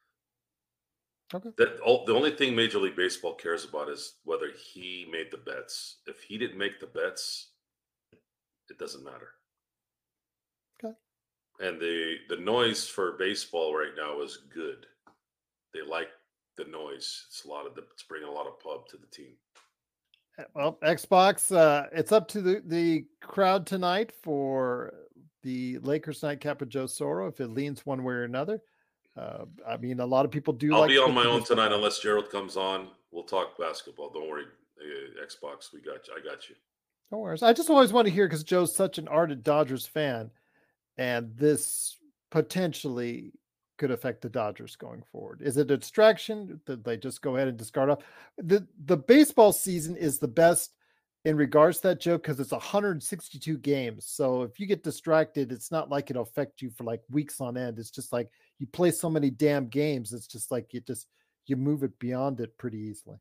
Okay. That all, the only thing Major League Baseball cares about is whether he made the bets. If he didn't make the bets, it doesn't matter. Okay. And the the noise for baseball right now is good. They like the noise. It's a lot of the, it's bringing a lot of pub to the team. Well, Xbox, uh, it's up to the, the crowd tonight for the Lakers nightcap with Joe Soro. If it leans one way or another. Uh, I mean, a lot of people do. I'll like be on my own tonight unless Gerald comes on. We'll talk basketball. Don't worry, uh, Xbox. We got you. I got you. No worries. I just always want to hear because Joe's such an ardent Dodgers fan, and this potentially could affect the Dodgers going forward. Is it a distraction? Did they just go ahead and discard off? The The baseball season is the best in regards to that, Joe, because it's one hundred sixty-two games. So if you get distracted, it's not like it'll affect you for like weeks on end. It's just like you play so many damn games. It's just like you just you move it beyond it pretty easily.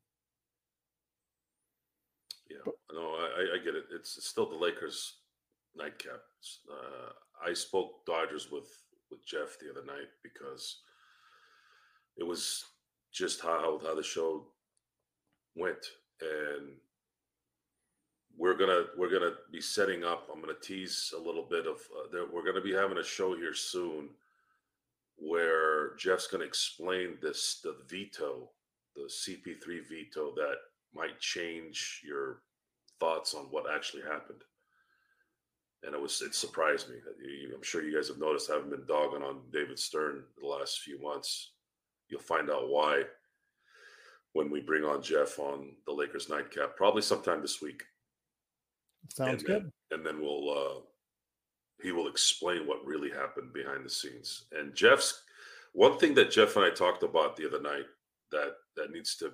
Yeah, but, no, I, I get it. It's still the Lakers nightcap. Uh, I spoke Dodgers with with Jeff the other night because it was just how how the show went, and we're gonna we're gonna be setting up. I'm gonna tease a little bit of. Uh, there, we're gonna be having a show here soon where Jeff's gonna explain this the veto, the C P three veto that might change your thoughts on what actually happened. And it was it surprised me. I'm sure you guys have noticed I haven't been dogging on David Stern the last few months. You'll find out why when we bring on Jeff on the Lakers nightcap, probably sometime this week. Sounds and good. Then, and then we'll uh, he will explain what really happened behind the scenes. And Jeff's one thing that Jeff and I talked about the other night that that needs to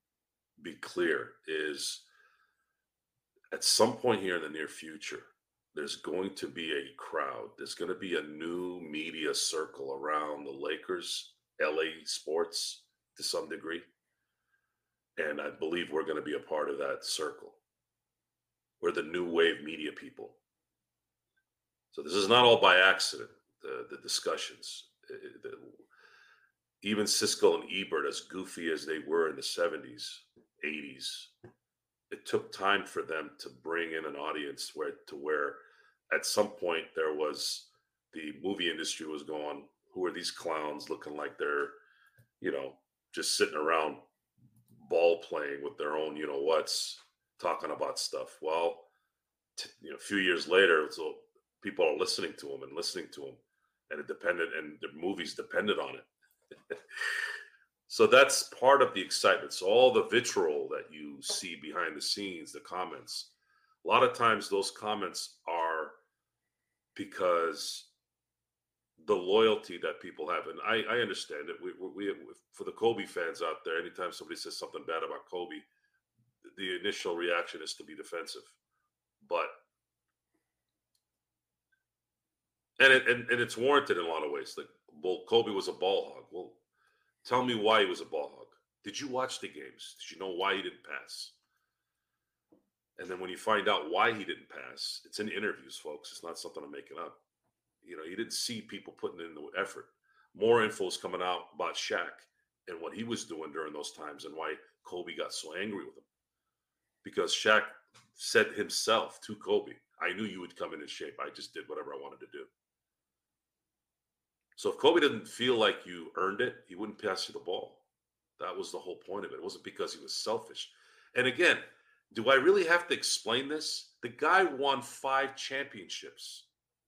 be clear is at some point here in the near future, there's going to be a crowd. There's going to be a new media circle around the Lakers, L A sports to some degree. And I believe we're going to be a part of that circle. We're the new wave media people. So this is not all by accident, the, the discussions. The, even Siskel and Ebert, as goofy as they were in the seventies, eighties, it took time for them to bring in an audience where to where at some point there was the movie industry was going, who are these clowns looking like they're, you know, just sitting around ball playing with their own, you know, what's talking about stuff. Well, t- you know, a few years later, so people are listening to them and listening to them, and it depended, and the movies depended on it. So that's part of the excitement. So all the vitriol that you see behind the scenes, the comments, a lot of times those comments are because the loyalty that people have. And I, I understand it. We, we, we, for the Kobe fans out there, anytime somebody says something bad about Kobe, the initial reaction is to be defensive. But, and, it, and, and it's warranted in a lot of ways. Like, well, Kobe was a ball hog. Well, tell me why he was a ball hog. Did you watch the games? Did you know why he didn't pass? And then when you find out why he didn't pass, it's in interviews, folks. It's not something I'm making up. You know, you didn't see people putting in the effort. More info is coming out about Shaq and what he was doing during those times and why Kobe got so angry with him. Because Shaq said himself to Kobe, I knew you would come in in shape. I just did whatever I wanted to do. So if Kobe didn't feel like you earned it, he wouldn't pass you the ball. That was the whole point of it. It wasn't because he was selfish. And again, do I really have to explain this? The guy won five championships.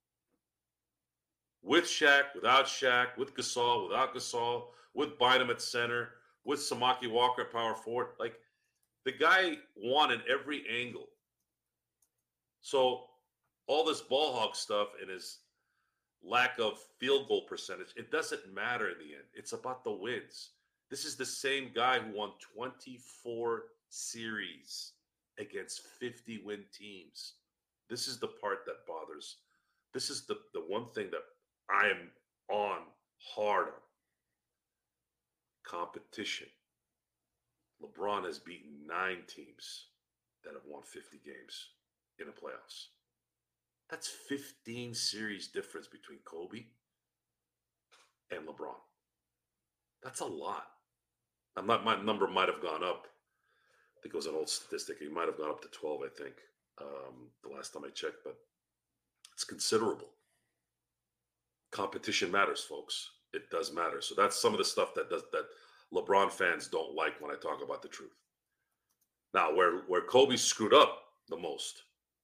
With Shaq, without Shaq, with Gasol, without Gasol, with Bynum at center, with Samaki Walker at power forward. Like, the guy won in every angle. So all this ball hog stuff and his lack of field goal percentage, it doesn't matter in the end. It's about the wins. This is the same guy who won twenty-four series against fifty win teams. This is the part that bothers. This is the, the one thing that I am on hard on. Competition. LeBron has beaten nine teams that have won fifty games in the playoffs. That's fifteen series difference between Kobe and LeBron. That's a lot. I'm not, my number might have gone up. I think it was an old statistic. It might have gone up to twelve, I think, um, the last time I checked, but it's considerable. Competition matters, folks. It does matter. So that's some of the stuff that does that LeBron fans don't like when I talk about the truth. Now, where, where Kobe screwed up the most,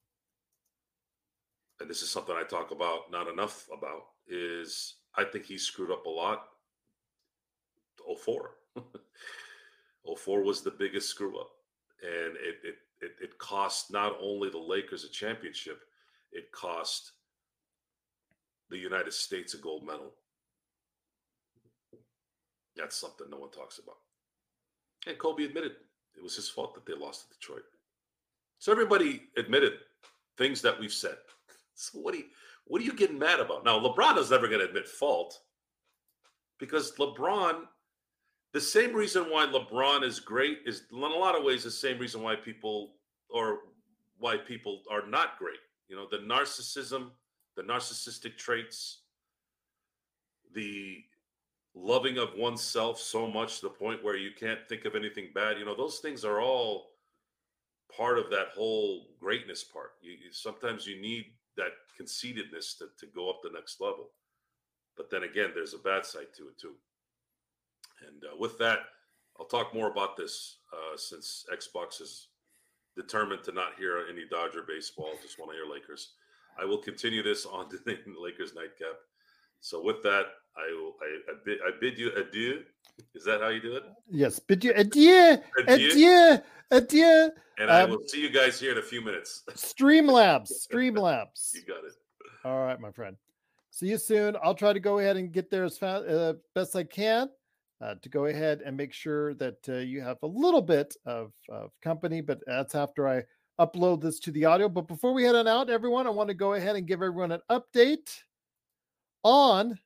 and this is something I talk about not enough about, is I think he screwed up a lot. oh four. oh four was the biggest screw up. And it, it, it, it cost not only the Lakers a championship, it cost the United States a gold medal. That's something no one talks about. And Kobe admitted it was his fault that they lost to Detroit. So everybody admitted things that we've said. So what are you, what are you getting mad about? Now, LeBron is never going to admit fault because LeBron, the same reason why LeBron is great is in a lot of ways the same reason why people or why people are not great. You know, the narcissism, the narcissistic traits, the loving of oneself so much to the point where you can't think of anything bad. You know, those things are all part of that whole greatness part. You, you, sometimes you need that conceitedness to, to go up the next level. But then again, there's a bad side to it too. And uh, with that, I'll talk more about this uh, since Xbox is determined to not hear any Dodger baseball, just want to hear Lakers. I will continue this on the Lakers Nightcap. So with that, I will. I, I, bid, I bid you adieu. Is that how you do it? Yes, bid you adieu, Adieu. adieu, adieu. And I Um, will see you guys here in a few minutes. Streamlabs, Streamlabs. You got it. All right, my friend. See you soon. I'll try to go ahead and get there as fast, uh, best I can uh, to go ahead and make sure that uh, you have a little bit of, of company, but that's after I upload this to the audio. But before we head on out, everyone, I want to go ahead and give everyone an update on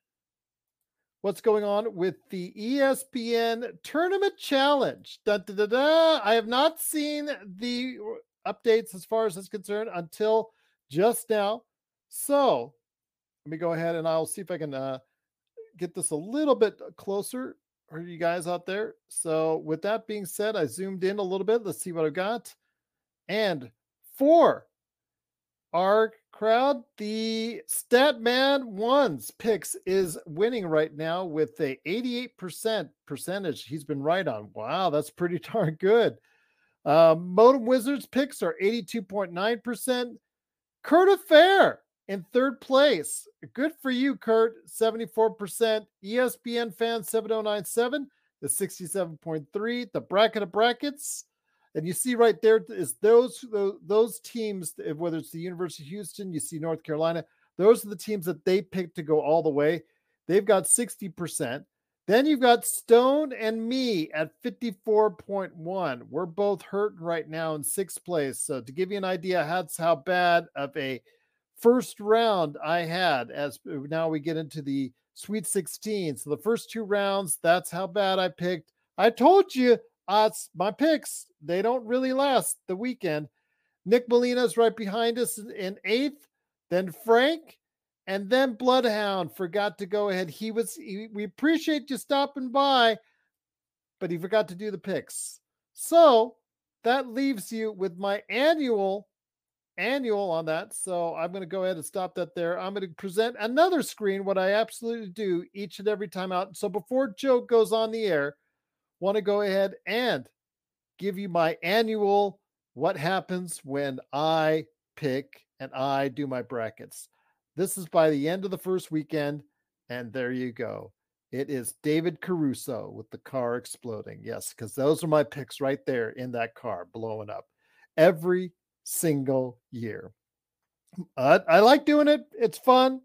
what's going on with the E S P N Tournament Challenge. Da, da, da, da. I have not seen the updates as far as it's concerned until just now. So let me go ahead and I'll see if I can uh, get this a little bit closer for you guys out there. So with that being said, I zoomed in a little bit. Let's see what I've got. And for our crowd, the Statman Ones picks is winning right now with a eighty-eight percent percentage he's been right on. Wow, that's pretty darn good. Uh, Modem Wizards picks are eighty-two point nine percent. Kurt Affair in third place. Good for you, Kurt. seventy-four percent. E S P N Fan seven oh nine seven is sixty-seven point three. The bracket of brackets. And you see right there is those, those those teams, whether it's the University of Houston, you see North Carolina, those are the teams that they picked to go all the way. They've got sixty percent. Then you've got Stone and me at fifty-four point one. We're both hurting right now in sixth place. So to give you an idea, that's how bad of a first round I had. As now we get into the Sweet sixteen. So the first two rounds, that's how bad I picked. I told you. Uh, it's my picks. They don't really last the weekend. Nick Molina's right behind us in eighth, then Frank, and then Bloodhound forgot to go ahead. He was, he, we appreciate you stopping by, but he forgot to do the picks. So that leaves you with my annual, annual on that. So I'm going to go ahead and stop that there. I'm going to present another screen, what I absolutely do each and every time out. So before Joe goes on the air, want to go ahead and give you my annual what happens when I pick and I do my brackets. This is by the end of the first weekend, and there you go. It is David Caruso with the car exploding. Yes, because those are my picks right there in that car blowing up every single year. Uh, I like doing it. It's fun.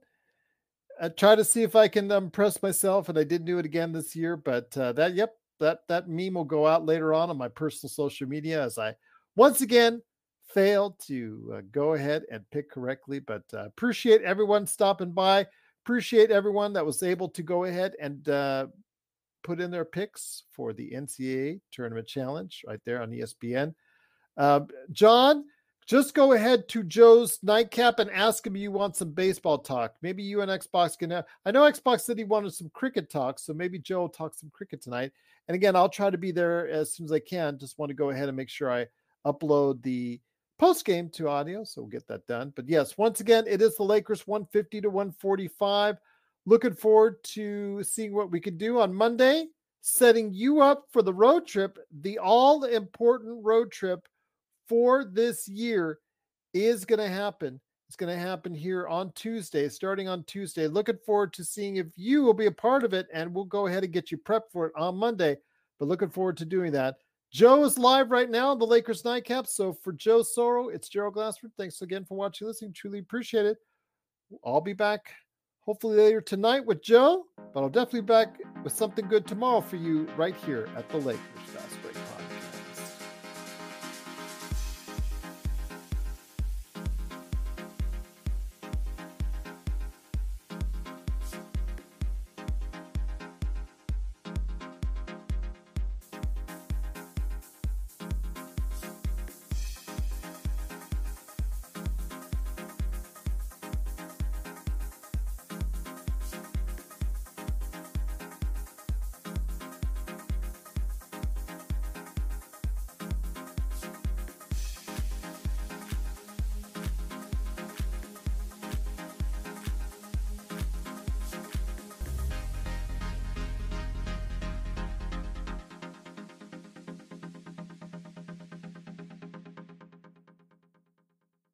I try to see if I can impress myself, and I didn't do it again this year, but uh, that, yep, That that meme will go out later on on my personal social media as I once again failed to uh, go ahead and pick correctly. But uh, appreciate everyone stopping by. Appreciate everyone that was able to go ahead and uh, put in their picks for the N C double A Tournament Challenge right there on E S P N. Uh, John, just go ahead to Joe's nightcap and ask him you want some baseball talk. Maybe you and Xbox can have, I know Xbox said he wanted some cricket talk, so maybe Joe will talk some cricket tonight. And again, I'll try to be there as soon as I can. Just want to go ahead and make sure I upload the post game to audio, so we'll get that done. But yes, once again, it is the Lakers one fifty to one forty-five. Looking forward to seeing what we can do on Monday, setting you up for the road trip. The all-important road trip for this year is going to happen. It's going to happen here on Tuesday, starting on Tuesday. Looking forward to seeing if you will be a part of it, and we'll go ahead and get you prepped for it on Monday. But looking forward to doing that. Joe is live right now on the Lakers Nightcap. So for Joe Soro, it's Gerald Glassford. Thanks again for watching, listening. Truly appreciate it. I'll be back hopefully later tonight with Joe, but I'll definitely be back with something good tomorrow for you right here at the Lakers Fest.